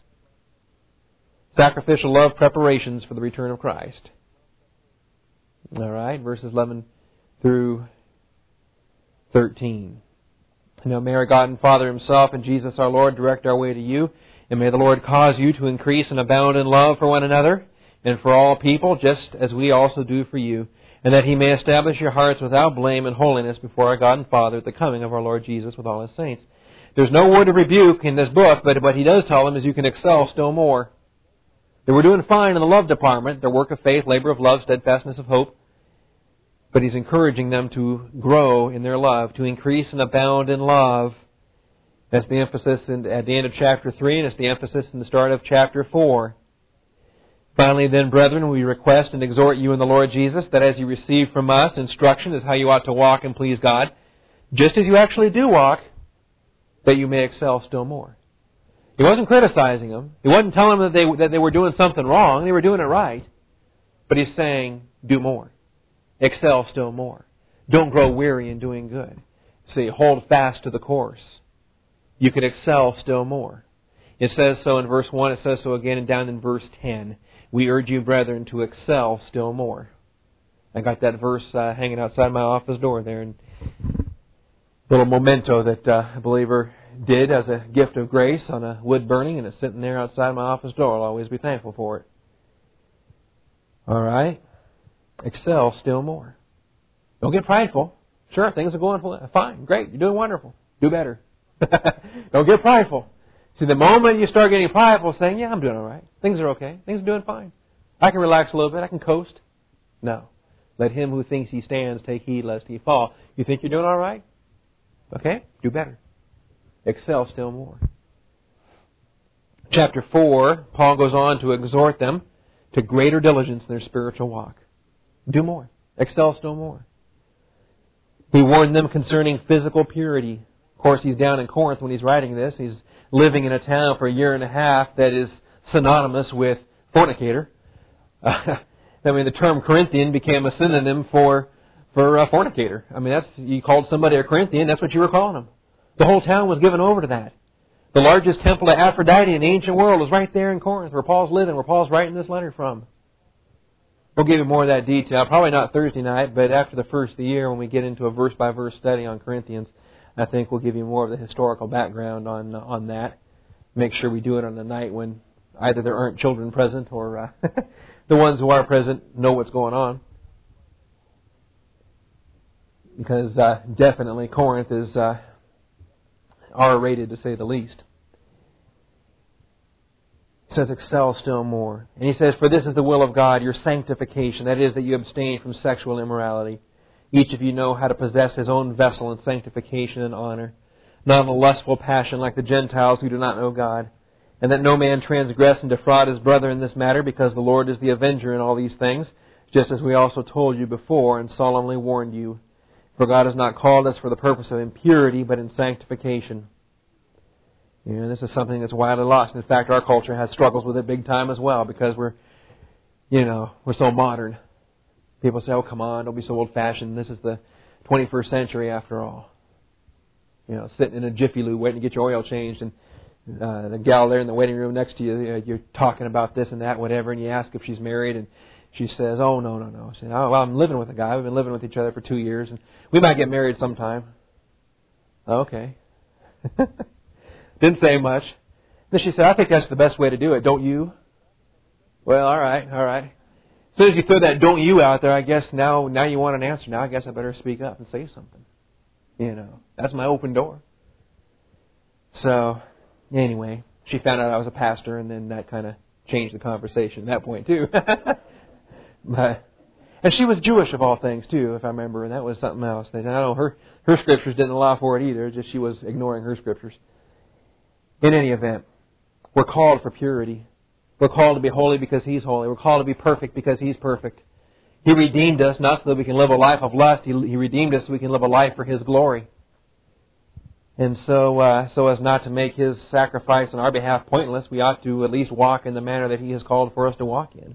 Speaker 1: Sacrificial love preparations for the return of Christ. All right, verses eleven through thirteen. Now may our God and Father Himself and Jesus our Lord direct our way to you, and may the Lord cause you to increase and abound in love for one another and for all people, just as we also do for you, and that He may establish your hearts without blame and holiness before our God and Father at the coming of our Lord Jesus with all His saints. There's no word of rebuke in this book, but what he does tell them is you can excel still more. They were doing fine in the love department, their work of faith, labor of love, steadfastness of hope. But he's encouraging them to grow in their love, to increase and abound in love. That's the emphasis in, at the end of chapter three, and it's the emphasis in the start of chapter four. Finally, then, brethren, we request and exhort you in the Lord Jesus that as you receive from us instruction as how you ought to walk and please God, just as you actually do walk, that you may excel still more. He wasn't criticizing them. He wasn't telling them that they, that they were doing something wrong. They were doing it right. But he's saying, do more. Excel still more. Don't grow weary in doing good. See, hold fast to the course. You can excel still more. It says so in verse one. It says so again and down in verse ten. We urge you, brethren, to excel still more. I got that verse uh, hanging outside my office door there. And little memento that uh, a believer did as a gift of grace on a wood burning, and it's sitting there outside my office door. I'll always be thankful for it. All right. Excel still more. Don't get prideful. Sure, things are going fine. Great. You're doing wonderful. Do better. Don't get prideful. See, the moment you start getting prideful, saying, yeah, I'm doing all right. Things are okay. Things are doing fine. I can relax a little bit. I can coast. No. Let him who thinks he stands take heed lest he fall. You think you're doing all right? Okay. Do better. Excel still more. Chapter four, Paul goes on to exhort them to greater diligence in their spiritual walk. Do more. Excel still more. He warned them concerning physical purity. Of course, he's down in Corinth when he's writing this. He's living in a town for a year and a half that is synonymous with fornicator. Uh, I mean, the term Corinthian became a synonym for for a fornicator. I mean, that's you called somebody a Corinthian, that's what you were calling them. The whole town was given over to that. The largest temple of Aphrodite in the ancient world was right there in Corinth, where Paul's living, where Paul's writing this letter from. We'll give you more of that detail, probably not Thursday night, but after the first of the year when we get into a verse-by-verse study on Corinthians, I think we'll give you more of the historical background on on that. Make sure we do it on the night when either there aren't children present or uh, the ones who are present know what's going on. because uh, definitely Corinth is uh, R-rated, to say the least. He says, excel still more. And he says, for this is the will of God, your sanctification. That is, that you abstain from sexual immorality. Each of you know how to possess his own vessel in sanctification and honor, not in a lustful passion like the Gentiles who do not know God. And that no man transgress and defraud his brother in this matter, because the Lord is the avenger in all these things, just as we also told you before and solemnly warned you. For God has not called us for the purpose of impurity, but in sanctification. You know, this is something that's widely lost. In fact, our culture has struggles with it big time as well, because we're, you know, we're so modern. People say, oh, come on, don't be so old-fashioned. This is the twenty-first century after all. You know, sitting in a Jiffy Lube waiting to get your oil changed, and uh, the gal there in the waiting room next to you, uh, you're talking about this and that, whatever, and you ask if she's married, and she says, oh, no, no, no. She says, oh, well, I'm living with a guy. We've been living with each other for two years, and we might get married sometime. Okay. Didn't say much. Then she said, I think that's the best way to do it, don't you? Well, all right, all right. As soon as you throw that don't you out there, I guess now now you want an answer. Now I guess I better speak up and say something. You know, that's my open door. So, anyway, she found out I was a pastor, and then that kind of changed the conversation at that point, too. But, and she was Jewish, of all things, too, if I remember, and that was something else. I know her, her scriptures didn't allow for it either, just she was ignoring her scriptures. In any event, we're called for purity. We're called to be holy because He's holy. We're called to be perfect because He's perfect. He redeemed us not so that we can live a life of lust. He, he redeemed us so we can live a life for His glory. And so, uh, so as not to make His sacrifice on our behalf pointless, we ought to at least walk in the manner that He has called for us to walk in.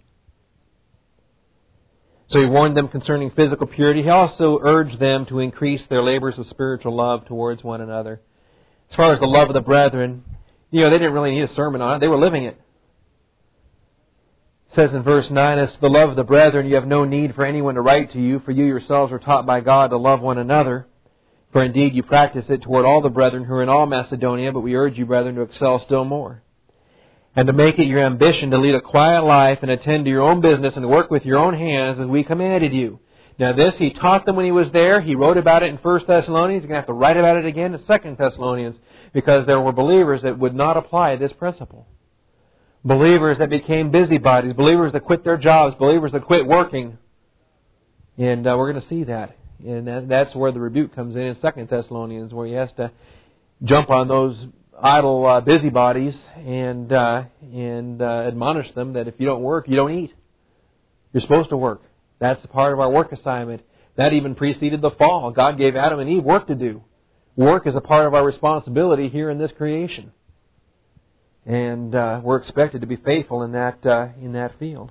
Speaker 1: So He warned them concerning physical purity. He also urged them to increase their labors of spiritual love towards one another. As far as the love of the brethren, you know, they didn't really need a sermon on it. They were living it. It says in verse nine, as to the love of the brethren, you have no need for anyone to write to you, for you yourselves are taught by God to love one another. For indeed you practice it toward all the brethren who are in all Macedonia, but we urge you, brethren, to excel still more. And to make it your ambition to lead a quiet life and attend to your own business and work with your own hands as we commanded you. Now this He taught them when He was there. He wrote about it in First Thessalonians. He's going to have to write about it again in Second Thessalonians, because there were believers that would not apply this principle. Believers that became busybodies, believers that quit their jobs, believers that quit working. And uh, we're going to see that. And that, that's where the rebuke comes in in Second Thessalonians, where He has to jump on those idle uh, busybodies and uh, and uh, admonish them that if you don't work, you don't eat. You're supposed to work. That's a part of our work assignment. That even preceded the fall. God gave Adam and Eve work to do. Work is a part of our responsibility here in this creation. And uh, we're expected to be faithful in that uh, in that field.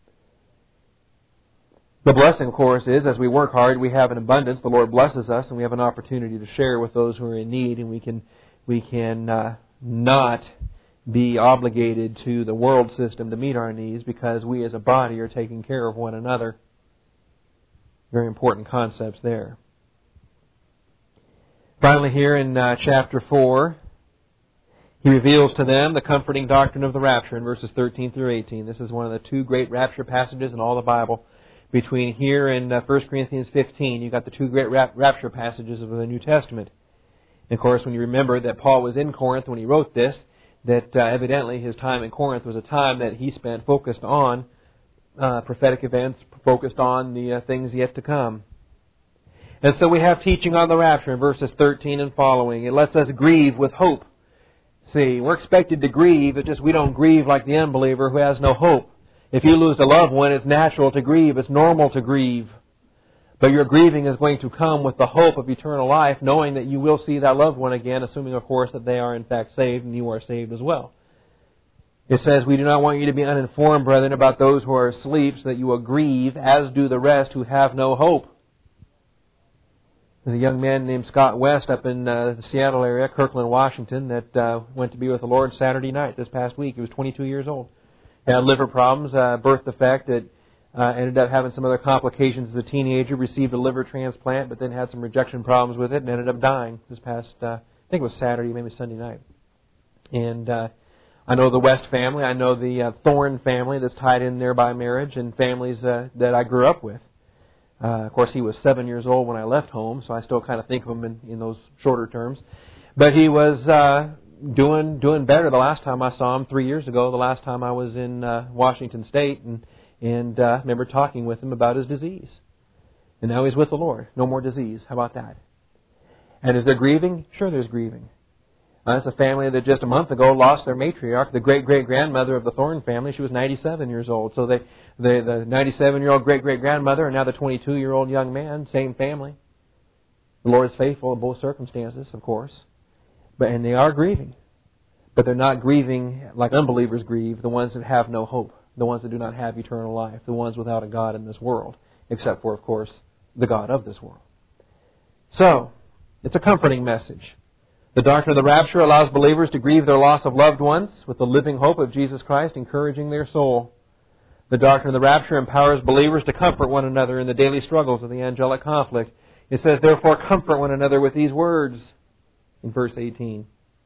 Speaker 1: The blessing, of course, is as we work hard, we have an abundance. The Lord blesses us, and we have an opportunity to share with those who are in need, and we can we can uh, not be obligated to the world system to meet our needs, because we as a body are taking care of one another. Very important concepts there. Finally, here in uh, chapter four, He reveals to them the comforting doctrine of the rapture in verses thirteen through eighteen. This is one of the two great rapture passages in all the Bible. Between here and uh, First Corinthians fifteen, you've got the two great rap- rapture passages of the New Testament. And of course, when you remember that Paul was in Corinth when he wrote this, that uh, evidently his time in Corinth was a time that he spent focused on uh, prophetic events, focused on the uh, things yet to come. And so we have teaching on the rapture in verses thirteen and following. It lets us grieve with hope. See, we're expected to grieve, it's just we don't grieve like the unbeliever who has no hope. If you lose a loved one, it's natural to grieve. It's normal to grieve. But your grieving is going to come with the hope of eternal life, knowing that you will see that loved one again, assuming, of course, that they are in fact saved and you are saved as well. It says, we do not want you to be uninformed, brethren, about those who are asleep, so that you will grieve, as do the rest who have no hope. There's a young man named Scott West up in uh, the Seattle area, Kirkland, Washington, that uh, went to be with the Lord Saturday night this past week. He was twenty-two years old. He had liver problems, uh, birth defect, that uh, ended up having some other complications as a teenager, received a liver transplant, but then had some rejection problems with it and ended up dying this past, uh, I think it was Saturday, maybe Sunday night. And uh, I know the West family. I know the uh, Thorne family that's tied in there by marriage, and families uh, that I grew up with. Uh, of course, he was seven years old when I left home, so I still kind of think of him in, in those shorter terms. But he was uh, doing doing better the last time I saw him three years ago. The last time I was in uh, Washington State, and and uh, remember talking with him about his disease. And now he's with the Lord. No more disease. How about that? And is there grieving? Sure, there's grieving. Uh, it's a family that just a month ago lost their matriarch, the great-great-grandmother of the Thorne family. She was ninety-seven years old. So they, they the ninety-seven-year-old great-great-grandmother and now the twenty-two-year-old young man, same family. The Lord is faithful in both circumstances, of course. But and they are grieving. But they're not grieving like unbelievers grieve, the ones that have no hope, the ones that do not have eternal life, the ones without a God in this world, except for, of course, the God of this world. So, it's a comforting message. The doctrine of the rapture allows believers to grieve their loss of loved ones with the living hope of Jesus Christ encouraging their soul. The doctrine of the rapture empowers believers to comfort one another in the daily struggles of the angelic conflict. It says, therefore, comfort one another with these words in verse eighteen.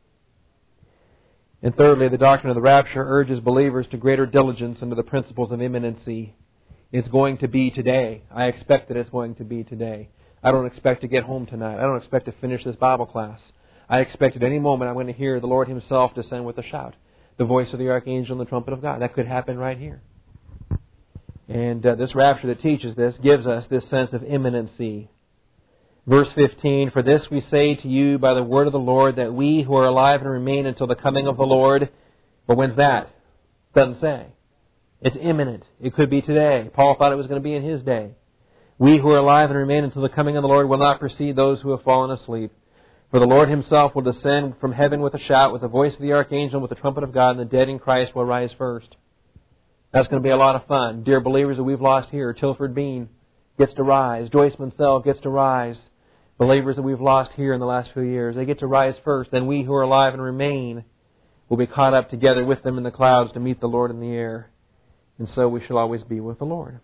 Speaker 1: And thirdly, the doctrine of the rapture urges believers to greater diligence into the principles of imminency. It's going to be today. I expect that it's going to be today. I don't expect to get home tonight. I don't expect to finish this Bible class. I expect at any moment I'm going to hear the Lord Himself descend with a shout, the voice of the archangel and the trumpet of God. That could happen right here. And uh, this rapture that teaches this gives us this sense of imminency. Verse fifteen, for this we say to you by the word of the Lord, that we who are alive and remain until the coming of the Lord. But when's that? Doesn't say. It's imminent. It could be today. Paul thought it was going to be in his day. We who are alive and remain until the coming of the Lord will not precede those who have fallen asleep. For the Lord Himself will descend from heaven with a shout, with the voice of the archangel, with the trumpet of God, and the dead in Christ will rise first. That's going to be a lot of fun. Dear believers that we've lost here, Tilford Bean gets to rise. Joyce Mansell gets to rise. Believers that we've lost here in the last few years, they get to rise first. Then we who are alive and remain will be caught up together with them in the clouds to meet the Lord in the air. And so we shall always be with the Lord.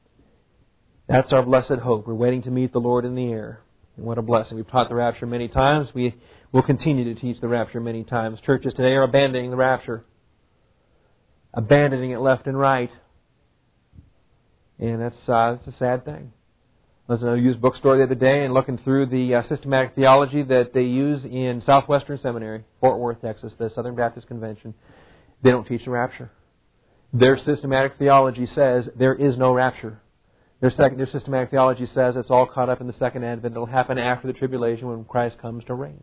Speaker 1: That's our blessed hope. We're waiting to meet the Lord in the air. And what a blessing. We've taught the rapture many times. We will continue to teach the rapture many times. Churches today are abandoning the rapture. Abandoning it left and right. And that's, uh, that's a sad thing. I was in a used bookstore the other day and looking through the uh, systematic theology that they use in Southwestern Seminary, Fort Worth, Texas, the Southern Baptist Convention. They don't teach the rapture. Their systematic theology says there is no rapture. Their, second, their systematic theology says it's all caught up in the second advent. It'll happen after the tribulation when Christ comes to reign.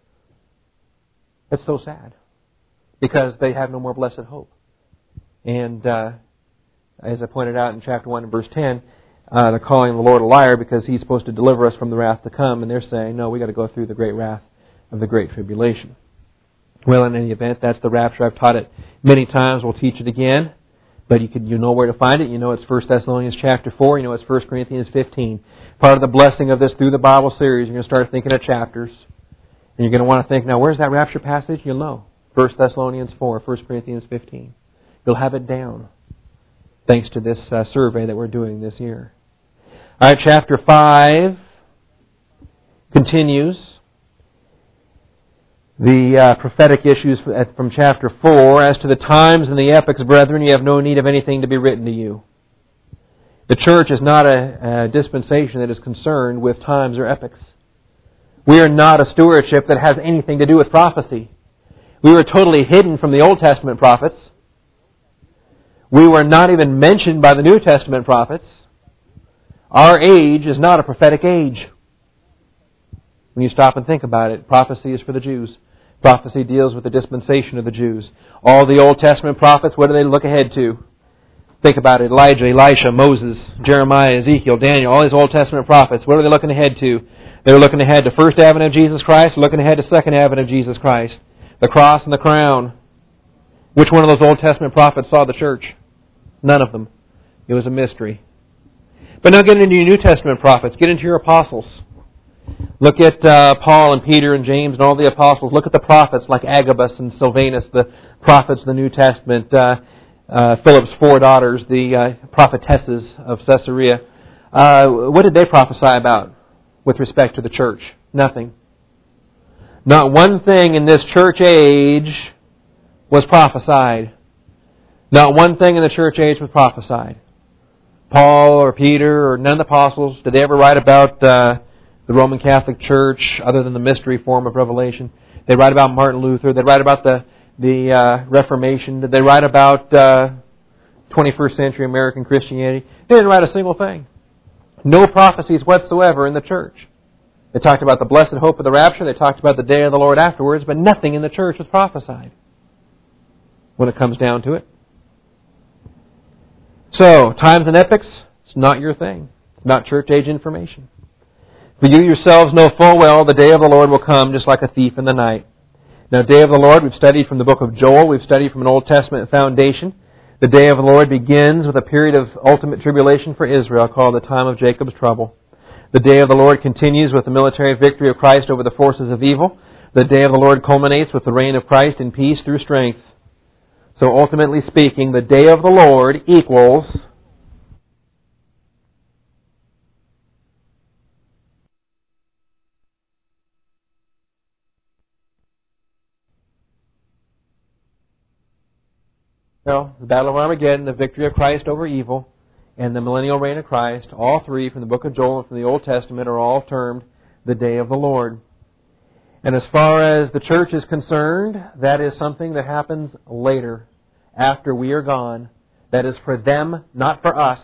Speaker 1: It's so sad because they have no more blessed hope. And uh, as I pointed out in chapter one and verse ten, uh, they're calling the Lord a liar because He's supposed to deliver us from the wrath to come. And they're saying, no, we've got to go through the great wrath of the great tribulation. Well, in any event, that's the rapture. I've taught it many times. We'll teach it again. But you could, you know where to find it. You know it's First Thessalonians chapter four. You know it's First Corinthians fifteen. Part of the blessing of this through the Bible series, you're going to start thinking of chapters. And you're going to want to think, now where's that rapture passage? You'll know. First Thessalonians four, First Corinthians fifteen. You'll have it down. Thanks to this uh, survey that we're doing this year. All right, chapter five continues. The uh, prophetic issues from chapter four. As to the times and the epochs, brethren, you have no need of anything to be written to you. The church is not a, a dispensation that is concerned with times or epochs. We are not a stewardship that has anything to do with prophecy. We were totally hidden from the Old Testament prophets. We were not even mentioned by the New Testament prophets. Our age is not a prophetic age. When you stop and think about it, prophecy is for the Jews. Prophecy deals with the dispensation of the Jews. All the Old Testament prophets, what do they look ahead to? Think about it. Elijah, Elisha, Moses, Jeremiah, Ezekiel, Daniel, all these Old Testament prophets, what are they looking ahead to? They're looking ahead to first advent of Jesus Christ, looking ahead to second advent of Jesus Christ. The cross and the crown. Which one of those Old Testament prophets saw the church? None of them. It was a mystery. But now get into your New Testament prophets. Get into your apostles. Look at uh, Paul and Peter and James and all the apostles. Look at the prophets like Agabus and Silvanus, the prophets of the New Testament. Uh, uh, Philip's four daughters, the uh, prophetesses of Caesarea. Uh, what did they prophesy about with respect to the church? Nothing. Not one thing in this church age was prophesied. Not one thing in the church age was prophesied. Paul or Peter or none of the apostles, did they ever write about uh, the Roman Catholic Church other than the mystery form of Revelation? They write about Martin Luther. They write about the, the uh, Reformation. Did they write about uh, twenty-first century American Christianity? They didn't write a single thing. No prophecies whatsoever in the church. They talked about the blessed hope of the rapture. They talked about the day of the Lord afterwards, but nothing in the church was prophesied when it comes down to it. So, times and epochs, it's not your thing. It's not church age information. For you yourselves know full well the day of the Lord will come just like a thief in the night. Now, day of the Lord, we've studied from the book of Joel. We've studied from an Old Testament foundation. The day of the Lord begins with a period of ultimate tribulation for Israel called the time of Jacob's trouble. The day of the Lord continues with the military victory of Christ over the forces of evil. The day of the Lord culminates with the reign of Christ in peace through strength. So ultimately speaking, the day of the Lord equals well, the battle of Armageddon, the victory of Christ over evil, and the millennial reign of Christ. All three from the book of Joel and from the Old Testament are all termed the day of the Lord. And as far as the church is concerned, that is something that happens later, after we are gone. That is for them, not for us.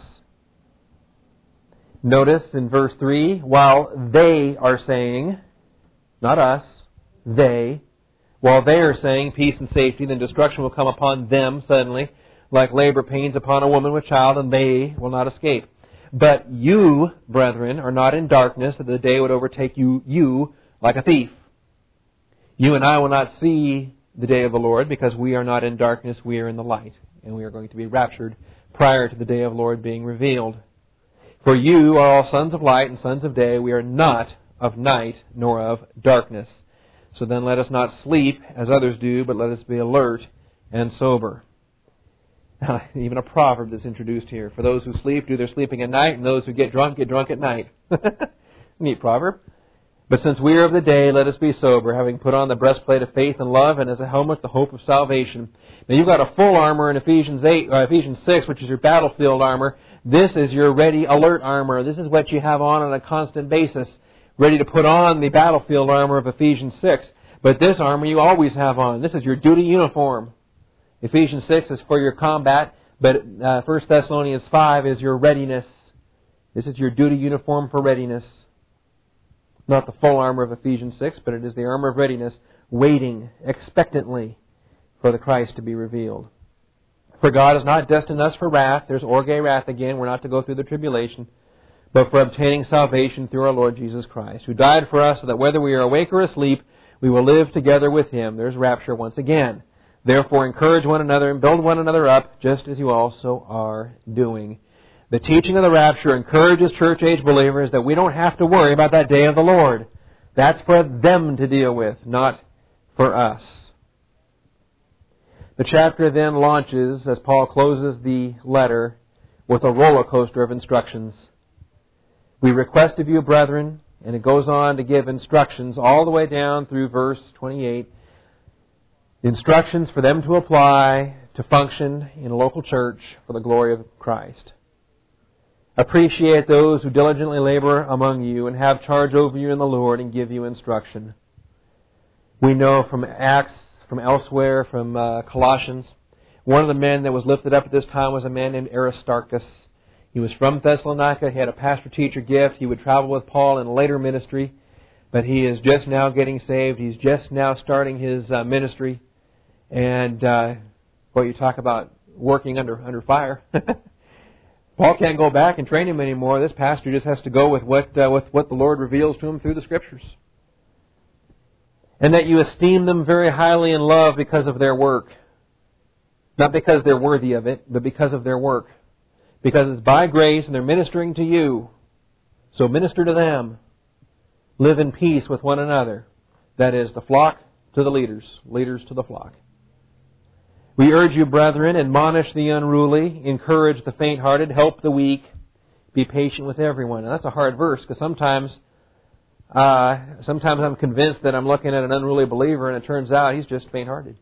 Speaker 1: Notice in verse three, while they are saying, not us, they, while they are saying peace and safety, then destruction will come upon them suddenly, like labor pains upon a woman with child, and they will not escape. But you, brethren, are not in darkness, that the day would overtake you, you like a thief. You and I will not see the day of the Lord, because we are not in darkness, we are in the light, and we are going to be raptured prior to the day of the Lord being revealed. For you are all sons of light and sons of day. We are not of night nor of darkness. So then let us not sleep as others do, but let us be alert and sober. Even a proverb that's introduced here. For those who sleep, do their sleeping at night, and those who get drunk, get drunk at night. Neat proverb. But since we are of the day, let us be sober, having put on the breastplate of faith and love, and as a helmet the hope of salvation. Now you've got a full armor in Ephesians eight, or Ephesians six, which is your battlefield armor. This is your ready, alert armor. This is what you have on on a constant basis, ready to put on the battlefield armor of Ephesians six. But this armor you always have on. This is your duty uniform. Ephesians six is for your combat, but uh, First Thessalonians five is your readiness. This is your duty uniform for readiness. Not the full armor of Ephesians six, but it is the armor of readiness, waiting expectantly for the Christ to be revealed. For God has not destined us for wrath. There's orge wrath again. We're not to go through the tribulation. But for obtaining salvation through our Lord Jesus Christ, who died for us so that whether we are awake or asleep, we will live together with Him. There's rapture once again. Therefore encourage one another and build one another up, just as you also are doing. The teaching of the rapture encourages church-age believers that we don't have to worry about that day of the Lord. That's for them to deal with, not for us. The chapter then launches, as Paul closes the letter, with a roller coaster of instructions. We request of you, brethren, and it goes on to give instructions all the way down through verse twenty-eight. Instructions for them to apply to function in a local church for the glory of Christ. Appreciate those who diligently labor among you and have charge over you in the Lord and give you instruction. We know from Acts, from elsewhere, from uh, Colossians, one of the men that was lifted up at this time was a man named Aristarchus. He was from Thessalonica. He had a pastor-teacher gift. He would travel with Paul in later ministry, but he is just now getting saved. He's just now starting his uh, ministry. And, uh, well, you talk about working under under fire. Paul can't go back and train him anymore. This pastor just has to go with what uh, with what the Lord reveals to him through the Scriptures. And that you esteem them very highly in love because of their work. Not because they're worthy of it, but because of their work. Because it's by grace and they're ministering to you. So minister to them. Live in peace with one another. That is, the flock to the leaders, leaders to the flock. We urge you, brethren, admonish the unruly, encourage the faint-hearted, help the weak, be patient with everyone. Now, that's a hard verse, because sometimes, uh, sometimes I'm convinced that I'm looking at an unruly believer, and it turns out he's just faint-hearted.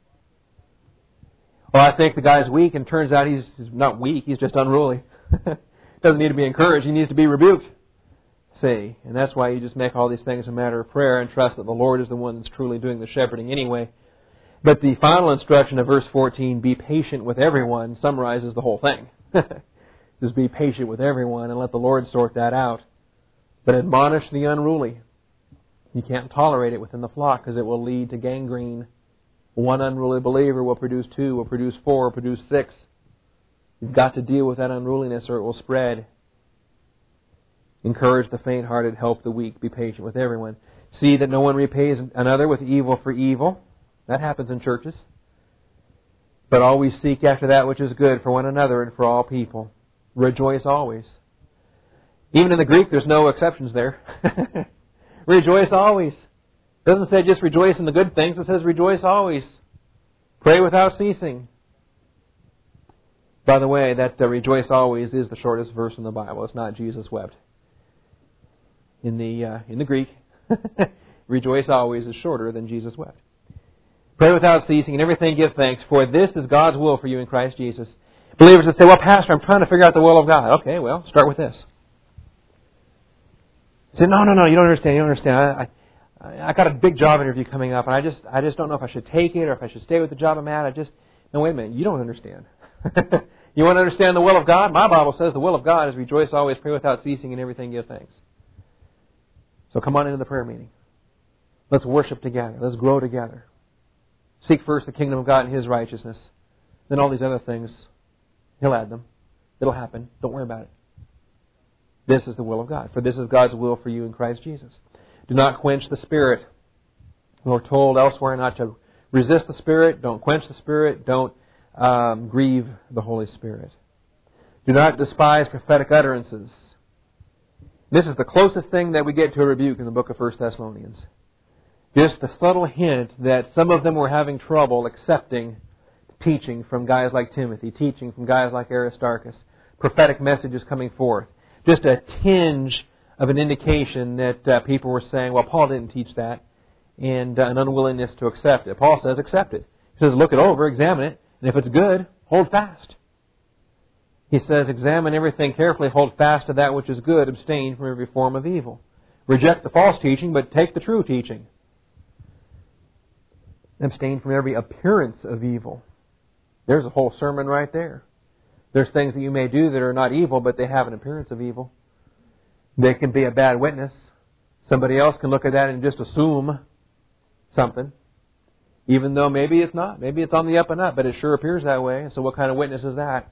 Speaker 1: Or I think the guy's weak, and it turns out he's, he's not weak, he's just unruly. doesn't need to be encouraged. He needs to be rebuked. See, and that's why you just make all these things a matter of prayer and trust that the Lord is the one that's truly doing the shepherding anyway. But the final instruction of verse fourteen, be patient with everyone, summarizes the whole thing. Just be patient with everyone and let the Lord sort that out. But admonish the unruly. You can't tolerate it within the flock because it will lead to gangrene. One unruly believer will produce two, will produce four, will produce six. You've got to deal with that unruliness or it will spread. Encourage the faint-hearted, help the weak, be patient with everyone. See that no one repays another with evil for evil. That happens in churches. But always seek after that which is good for one another and for all people. Rejoice always. Even in the Greek, there's no exceptions there. Rejoice always. It doesn't say just rejoice in the good things. It says rejoice always. Pray without ceasing. By the way, that uh, rejoice always is the shortest verse in the Bible. It's not Jesus wept. In the uh, in the Greek, rejoice always is shorter than Jesus wept. Pray without ceasing, and everything give thanks, for this is God's will for you in Christ Jesus. Believers that say, well, Pastor, I'm trying to figure out the will of God. Okay, well, start with this. Say, no, no, no, you don't understand, you don't understand. I, I, I got a big job interview coming up, and I just I just don't know if I should take it or if I should stay with the job I'm at. I just, no, wait a minute, you don't understand. You want to understand the will of God? My Bible says the will of God is rejoice always, pray without ceasing, and everything give thanks. So come on into the prayer meeting. Let's worship together. Let's grow together. Seek first the kingdom of God and His righteousness. Then all these other things, He'll add them. It'll happen. Don't worry about it. This is the will of God. For this is God's will for you in Christ Jesus. Do not quench the Spirit. We're told elsewhere not to resist the Spirit. Don't quench the Spirit. Don't um, grieve the Holy Spirit. Do not despise prophetic utterances. This is the closest thing that we get to a rebuke in the book of First Thessalonians. Just the subtle hint that some of them were having trouble accepting teaching from guys like Timothy, teaching from guys like Aristarchus, prophetic messages coming forth. Just a tinge of an indication that uh, people were saying, well, Paul didn't teach that, and uh, an unwillingness to accept it. Paul says, accept it. He says, look it over, examine it, and if it's good, hold fast. He says, examine everything carefully, hold fast to that which is good, abstain from every form of evil. Reject the false teaching, but take the true teaching. Abstain from every appearance of evil. There's a whole sermon right there. There's things that you may do that are not evil, but they have an appearance of evil. They can be a bad witness. Somebody else can look at that and just assume something, even though maybe it's not. Maybe it's on the up and up, but it sure appears that way. So what kind of witness is that?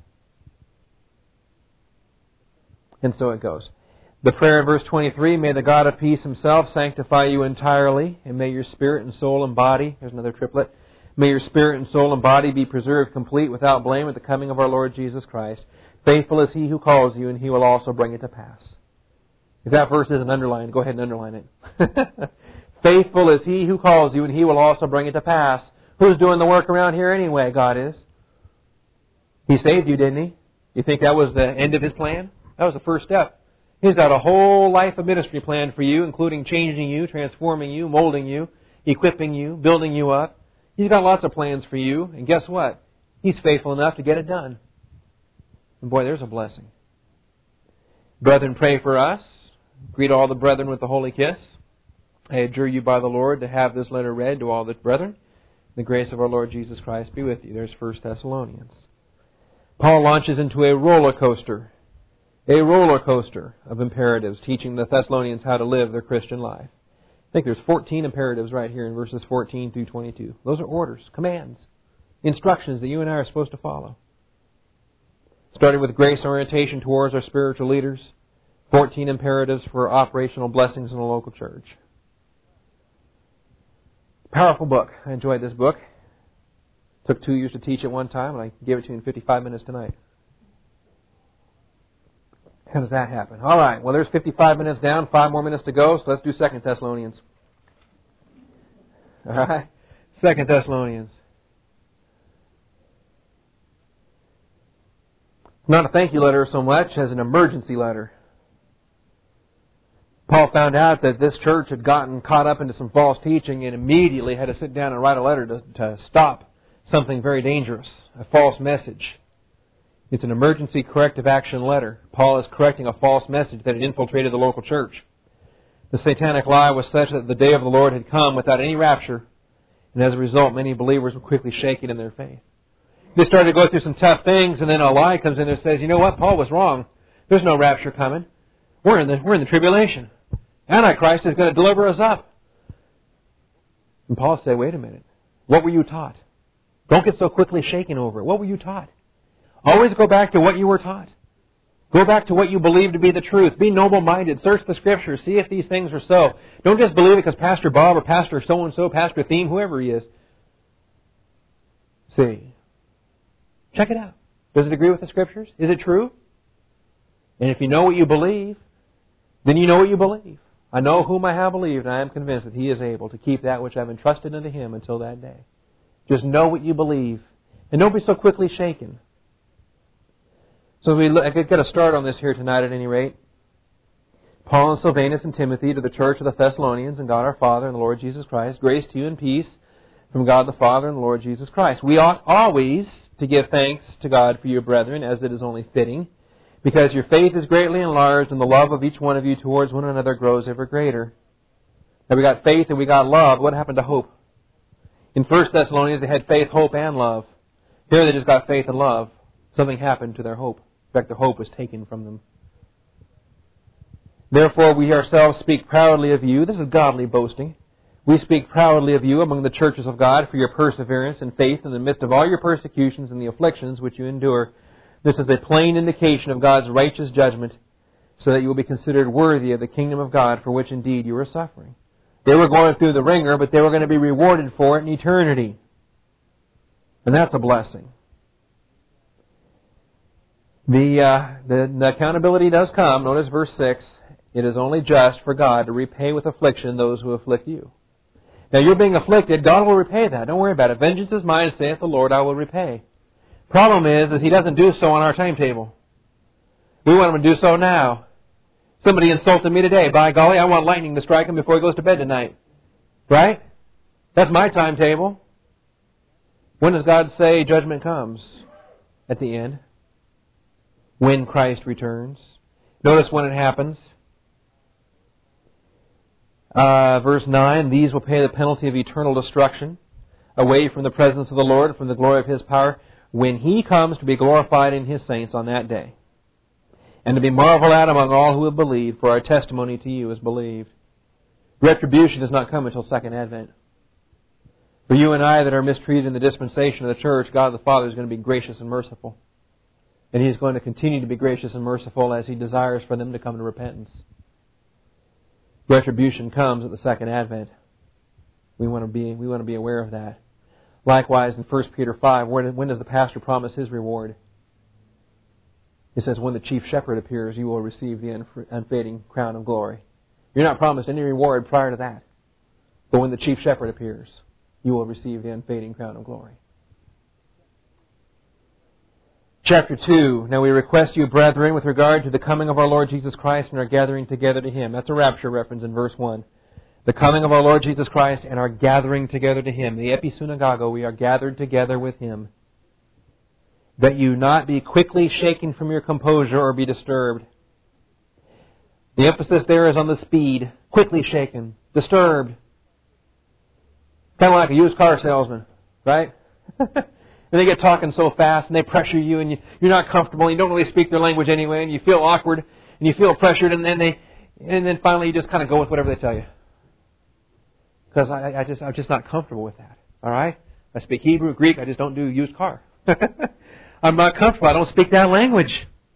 Speaker 1: And so it goes. The prayer in verse twenty-three, may the God of peace Himself sanctify you entirely, and may your spirit and soul and body, here's another triplet, may your spirit and soul and body be preserved complete without blame at the coming of our Lord Jesus Christ. Faithful is He who calls you, and He will also bring it to pass. If that verse isn't underlined, go ahead and underline it. Faithful is He who calls you, and He will also bring it to pass. Who's doing the work around here anyway? God is. He saved you, didn't He? You think that was the end of His plan? That was the first step. He's got a whole life of ministry plan for you, including changing you, transforming you, molding you, equipping you, building you up. He's got lots of plans for you, and guess what? He's faithful enough to get it done. And boy, there's a blessing. Brethren, pray for us. Greet all the brethren with the holy kiss. I adjure you by the Lord to have this letter read to all the brethren. The grace of our Lord Jesus Christ be with you. There's First Thessalonians. Paul launches into a roller coaster. A roller coaster of imperatives, teaching the Thessalonians how to live their Christian life. I think there's fourteen imperatives right here in verses fourteen through twenty-two. Those are orders, commands, instructions that you and I are supposed to follow. Starting with grace orientation towards our spiritual leaders, fourteen imperatives for operational blessings in the local church. Powerful book. I enjoyed this book. It took two years to teach it one time, and I gave it to you in fifty-five minutes tonight. How does that happen? All right. Well, there's fifty-five minutes down, five more minutes to go, so let's do Second Thessalonians. All right? Second Thessalonians. Not a thank you letter so much as an emergency letter. Paul found out that this church had gotten caught up into some false teaching and immediately had to sit down and write a letter to, to stop something very dangerous, a false message. It's an emergency corrective action letter. Paul is correcting a false message that had infiltrated the local church. The satanic lie was such that the day of the Lord had come without any rapture, and as a result, many believers were quickly shaken in their faith. They started to go through some tough things, and then a lie comes in and says, you know what, Paul was wrong. There's no rapture coming. We're in the, we're in the tribulation. Antichrist is going to deliver us up. And Paul said, wait a minute. What were you taught? Don't get so quickly shaken over it. What were you taught? Always go back to what you were taught. Go back to what you believe to be the truth. Be noble-minded. Search the Scriptures. See if these things are so. Don't just believe it because Pastor Bob or Pastor so-and-so, Pastor Theme, whoever he is. See. Check it out. Does it agree with the Scriptures? Is it true? And if you know what you believe, then you know what you believe. I know whom I have believed, and I am convinced that He is able to keep that which I have entrusted unto Him until that day. Just know what you believe. And don't be so quickly shaken. So we look, I could get a start on this here tonight at any rate. Paul and Silvanus and Timothy to the church of the Thessalonians and God our Father and the Lord Jesus Christ. Grace to you and peace from God the Father and the Lord Jesus Christ. We ought always to give thanks to God for you, brethren, as it is only fitting, because your faith is greatly enlarged and the love of each one of you towards one another grows ever greater. Now we got faith and we got love. What happened to hope? In First Thessalonians they had faith, hope, and love. Here they just got faith and love. Something happened to their hope. In fact, their hope was taken from them. Therefore, we ourselves speak proudly of you. This is godly boasting. We speak proudly of you among the churches of God for your perseverance and faith in the midst of all your persecutions and the afflictions which you endure. This is a plain indication of God's righteous judgment, so that you will be considered worthy of the kingdom of God, for which indeed you are suffering. They were going through the ringer, but they were going to be rewarded for it in eternity. And that's a blessing. The, uh, the, the accountability does come. Notice verse six. It is only just for God to repay with affliction those who afflict you. Now you're being afflicted. God will repay that. Don't worry about it. Vengeance is mine, saith the Lord, I will repay. Problem is, is He doesn't do so on our timetable. We want Him to do so now. Somebody insulted me today. By golly, I want lightning to strike him before he goes to bed tonight. Right? That's my timetable. When does God say judgment comes? At the end. When Christ returns. Notice when it happens. Uh, verse nine, these will pay the penalty of eternal destruction, away from the presence of the Lord, from the glory of His power, when He comes to be glorified in His saints on that day, and to be marveled at among all who have believed, for our testimony to you is believed. Retribution does not come until Second Advent. For you and I that are mistreated in the dispensation of the church, God the Father is going to be gracious and merciful. And He is going to continue to be gracious and merciful as He desires for them to come to repentance. Retribution comes at the Second Advent. We want to be, we want to be aware of that. Likewise, in First Peter five, when does the pastor promise his reward? He says, when the chief shepherd appears, you will receive the unfading crown of glory. You're not promised any reward prior to that. But when the chief shepherd appears, you will receive the unfading crown of glory. Chapter two, now we request you, brethren, with regard to the coming of our Lord Jesus Christ and our gathering together to Him. That's a rapture reference in verse one. The coming of our Lord Jesus Christ and our gathering together to Him. The episynagogo, we are gathered together with Him. That you not be quickly shaken from your composure or be disturbed. The emphasis there is on the speed. Quickly shaken. Disturbed. Kind of like a used car salesman, right? And they get talking so fast and they pressure you and you, you're not comfortable and you don't really speak their language anyway and you feel awkward and you feel pressured and then they and then finally you just kind of go with whatever they tell you. Because I, I just, I'm just not comfortable with that. All right? I speak Hebrew, Greek, I just don't do used car. I'm not comfortable. I don't speak that language.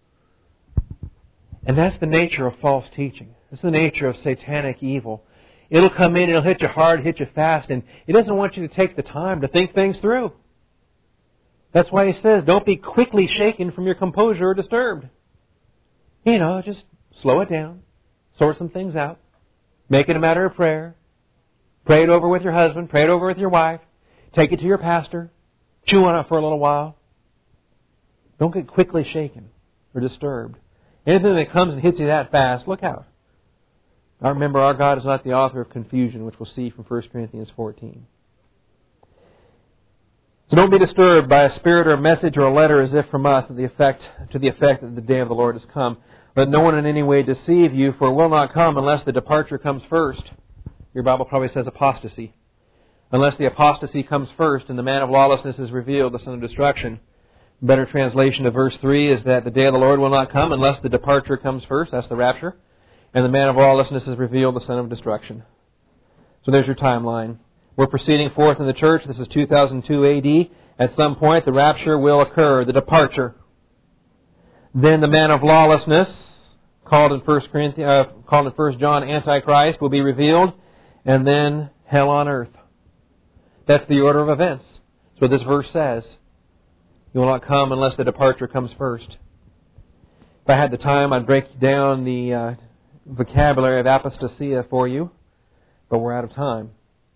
Speaker 1: And that's the nature of false teaching. That's the nature of satanic evil. It'll come in, it'll hit you hard, hit you fast, and it doesn't want you to take the time to think things through. That's why he says, don't be quickly shaken from your composure or disturbed. You know, just slow it down. Sort some things out. Make it a matter of prayer. Pray it over with your husband. Pray it over with your wife. Take it to your pastor. Chew on it for a little while. Don't get quickly shaken or disturbed. Anything that comes and hits you that fast, look out. Now remember, our God is not the author of confusion, which we'll see from First Corinthians fourteen. So don't be disturbed by a spirit or a message or a letter as if from us to the effect, to the effect that the day of the Lord has come. Let no one in any way deceive you, for it will not come unless the departure comes first. Your Bible probably says apostasy. Unless the apostasy comes first and the man of lawlessness is revealed, the son of destruction. A better translation of verse three is that the day of the Lord will not come unless the departure comes first. That's the rapture. And the man of lawlessness is revealed, the son of destruction. So there's your timeline. We're proceeding forth in the church. This is two thousand two A D. At some point, the rapture will occur, the departure. Then the man of lawlessness, called in First Corinthians, uh, called in First John Antichrist, will be revealed, and then hell on earth. That's the order of events. That's what this verse says. You will not come unless the departure comes first. If I had the time, I'd break down the uh, vocabulary of apostasia for you, but we're out of time.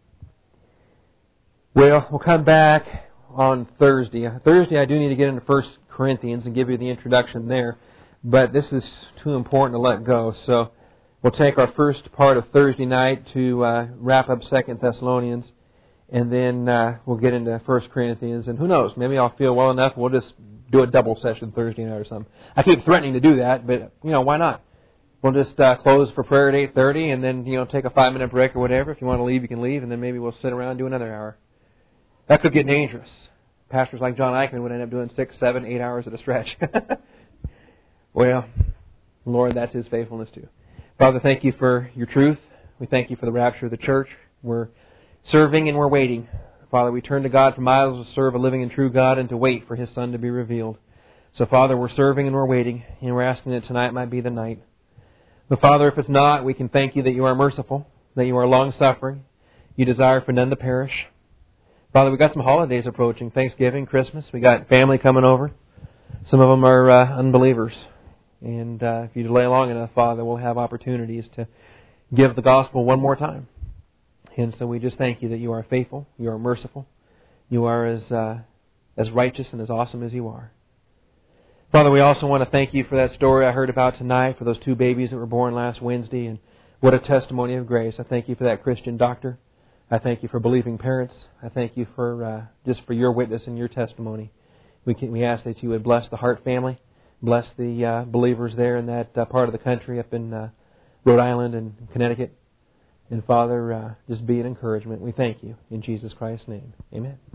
Speaker 1: Well, we'll come back on Thursday. Thursday I do need to get into First Corinthians and give you the introduction there, but this is too important to let go. So we'll take our first part of Thursday night to uh, wrap up Second Thessalonians, and then uh, we'll get into First Corinthians. And who knows, maybe I'll feel well enough, we'll just do a double session Thursday night or something. I keep threatening to do that, but, you know, why not? We'll just uh, close for prayer at eight thirty, and then, you know, take a five-minute break or whatever. If you want to leave, you can leave, and then maybe we'll sit around and do another hour. That could get dangerous. Pastors like John Eichmann would end up doing six, seven, eight hours at a stretch. Well, Lord, that's His faithfulness too. Father, thank You for Your truth. We thank You for the rapture of the church. We're serving and we're waiting. Father, we turn to God for miles to serve a living and true God and to wait for His Son to be revealed. So, Father, we're serving and we're waiting, and we're asking that tonight might be the night. But, Father, if it's not, we can thank You that You are merciful, that You are long-suffering. You desire for none to perish. Father, we've got some holidays approaching, Thanksgiving, Christmas. We got family coming over. Some of them are uh, unbelievers. And uh, if you delay long enough, Father, we'll have opportunities to give the gospel one more time. And so we just thank You that You are faithful, You are merciful, You are as uh, as righteous and as awesome as You are. Father, we also want to thank You for that story I heard about tonight, for those two babies that were born last Wednesday, and what a testimony of grace. I thank You for that Christian doctor. I thank You for believing parents. I thank You for uh, just for Your witness and Your testimony. We can, we ask that You would bless the Hart family, bless the uh, believers there in that uh, part of the country up in uh, Rhode Island and Connecticut. And Father, uh, just be an encouragement. We thank You in Jesus Christ's name. Amen.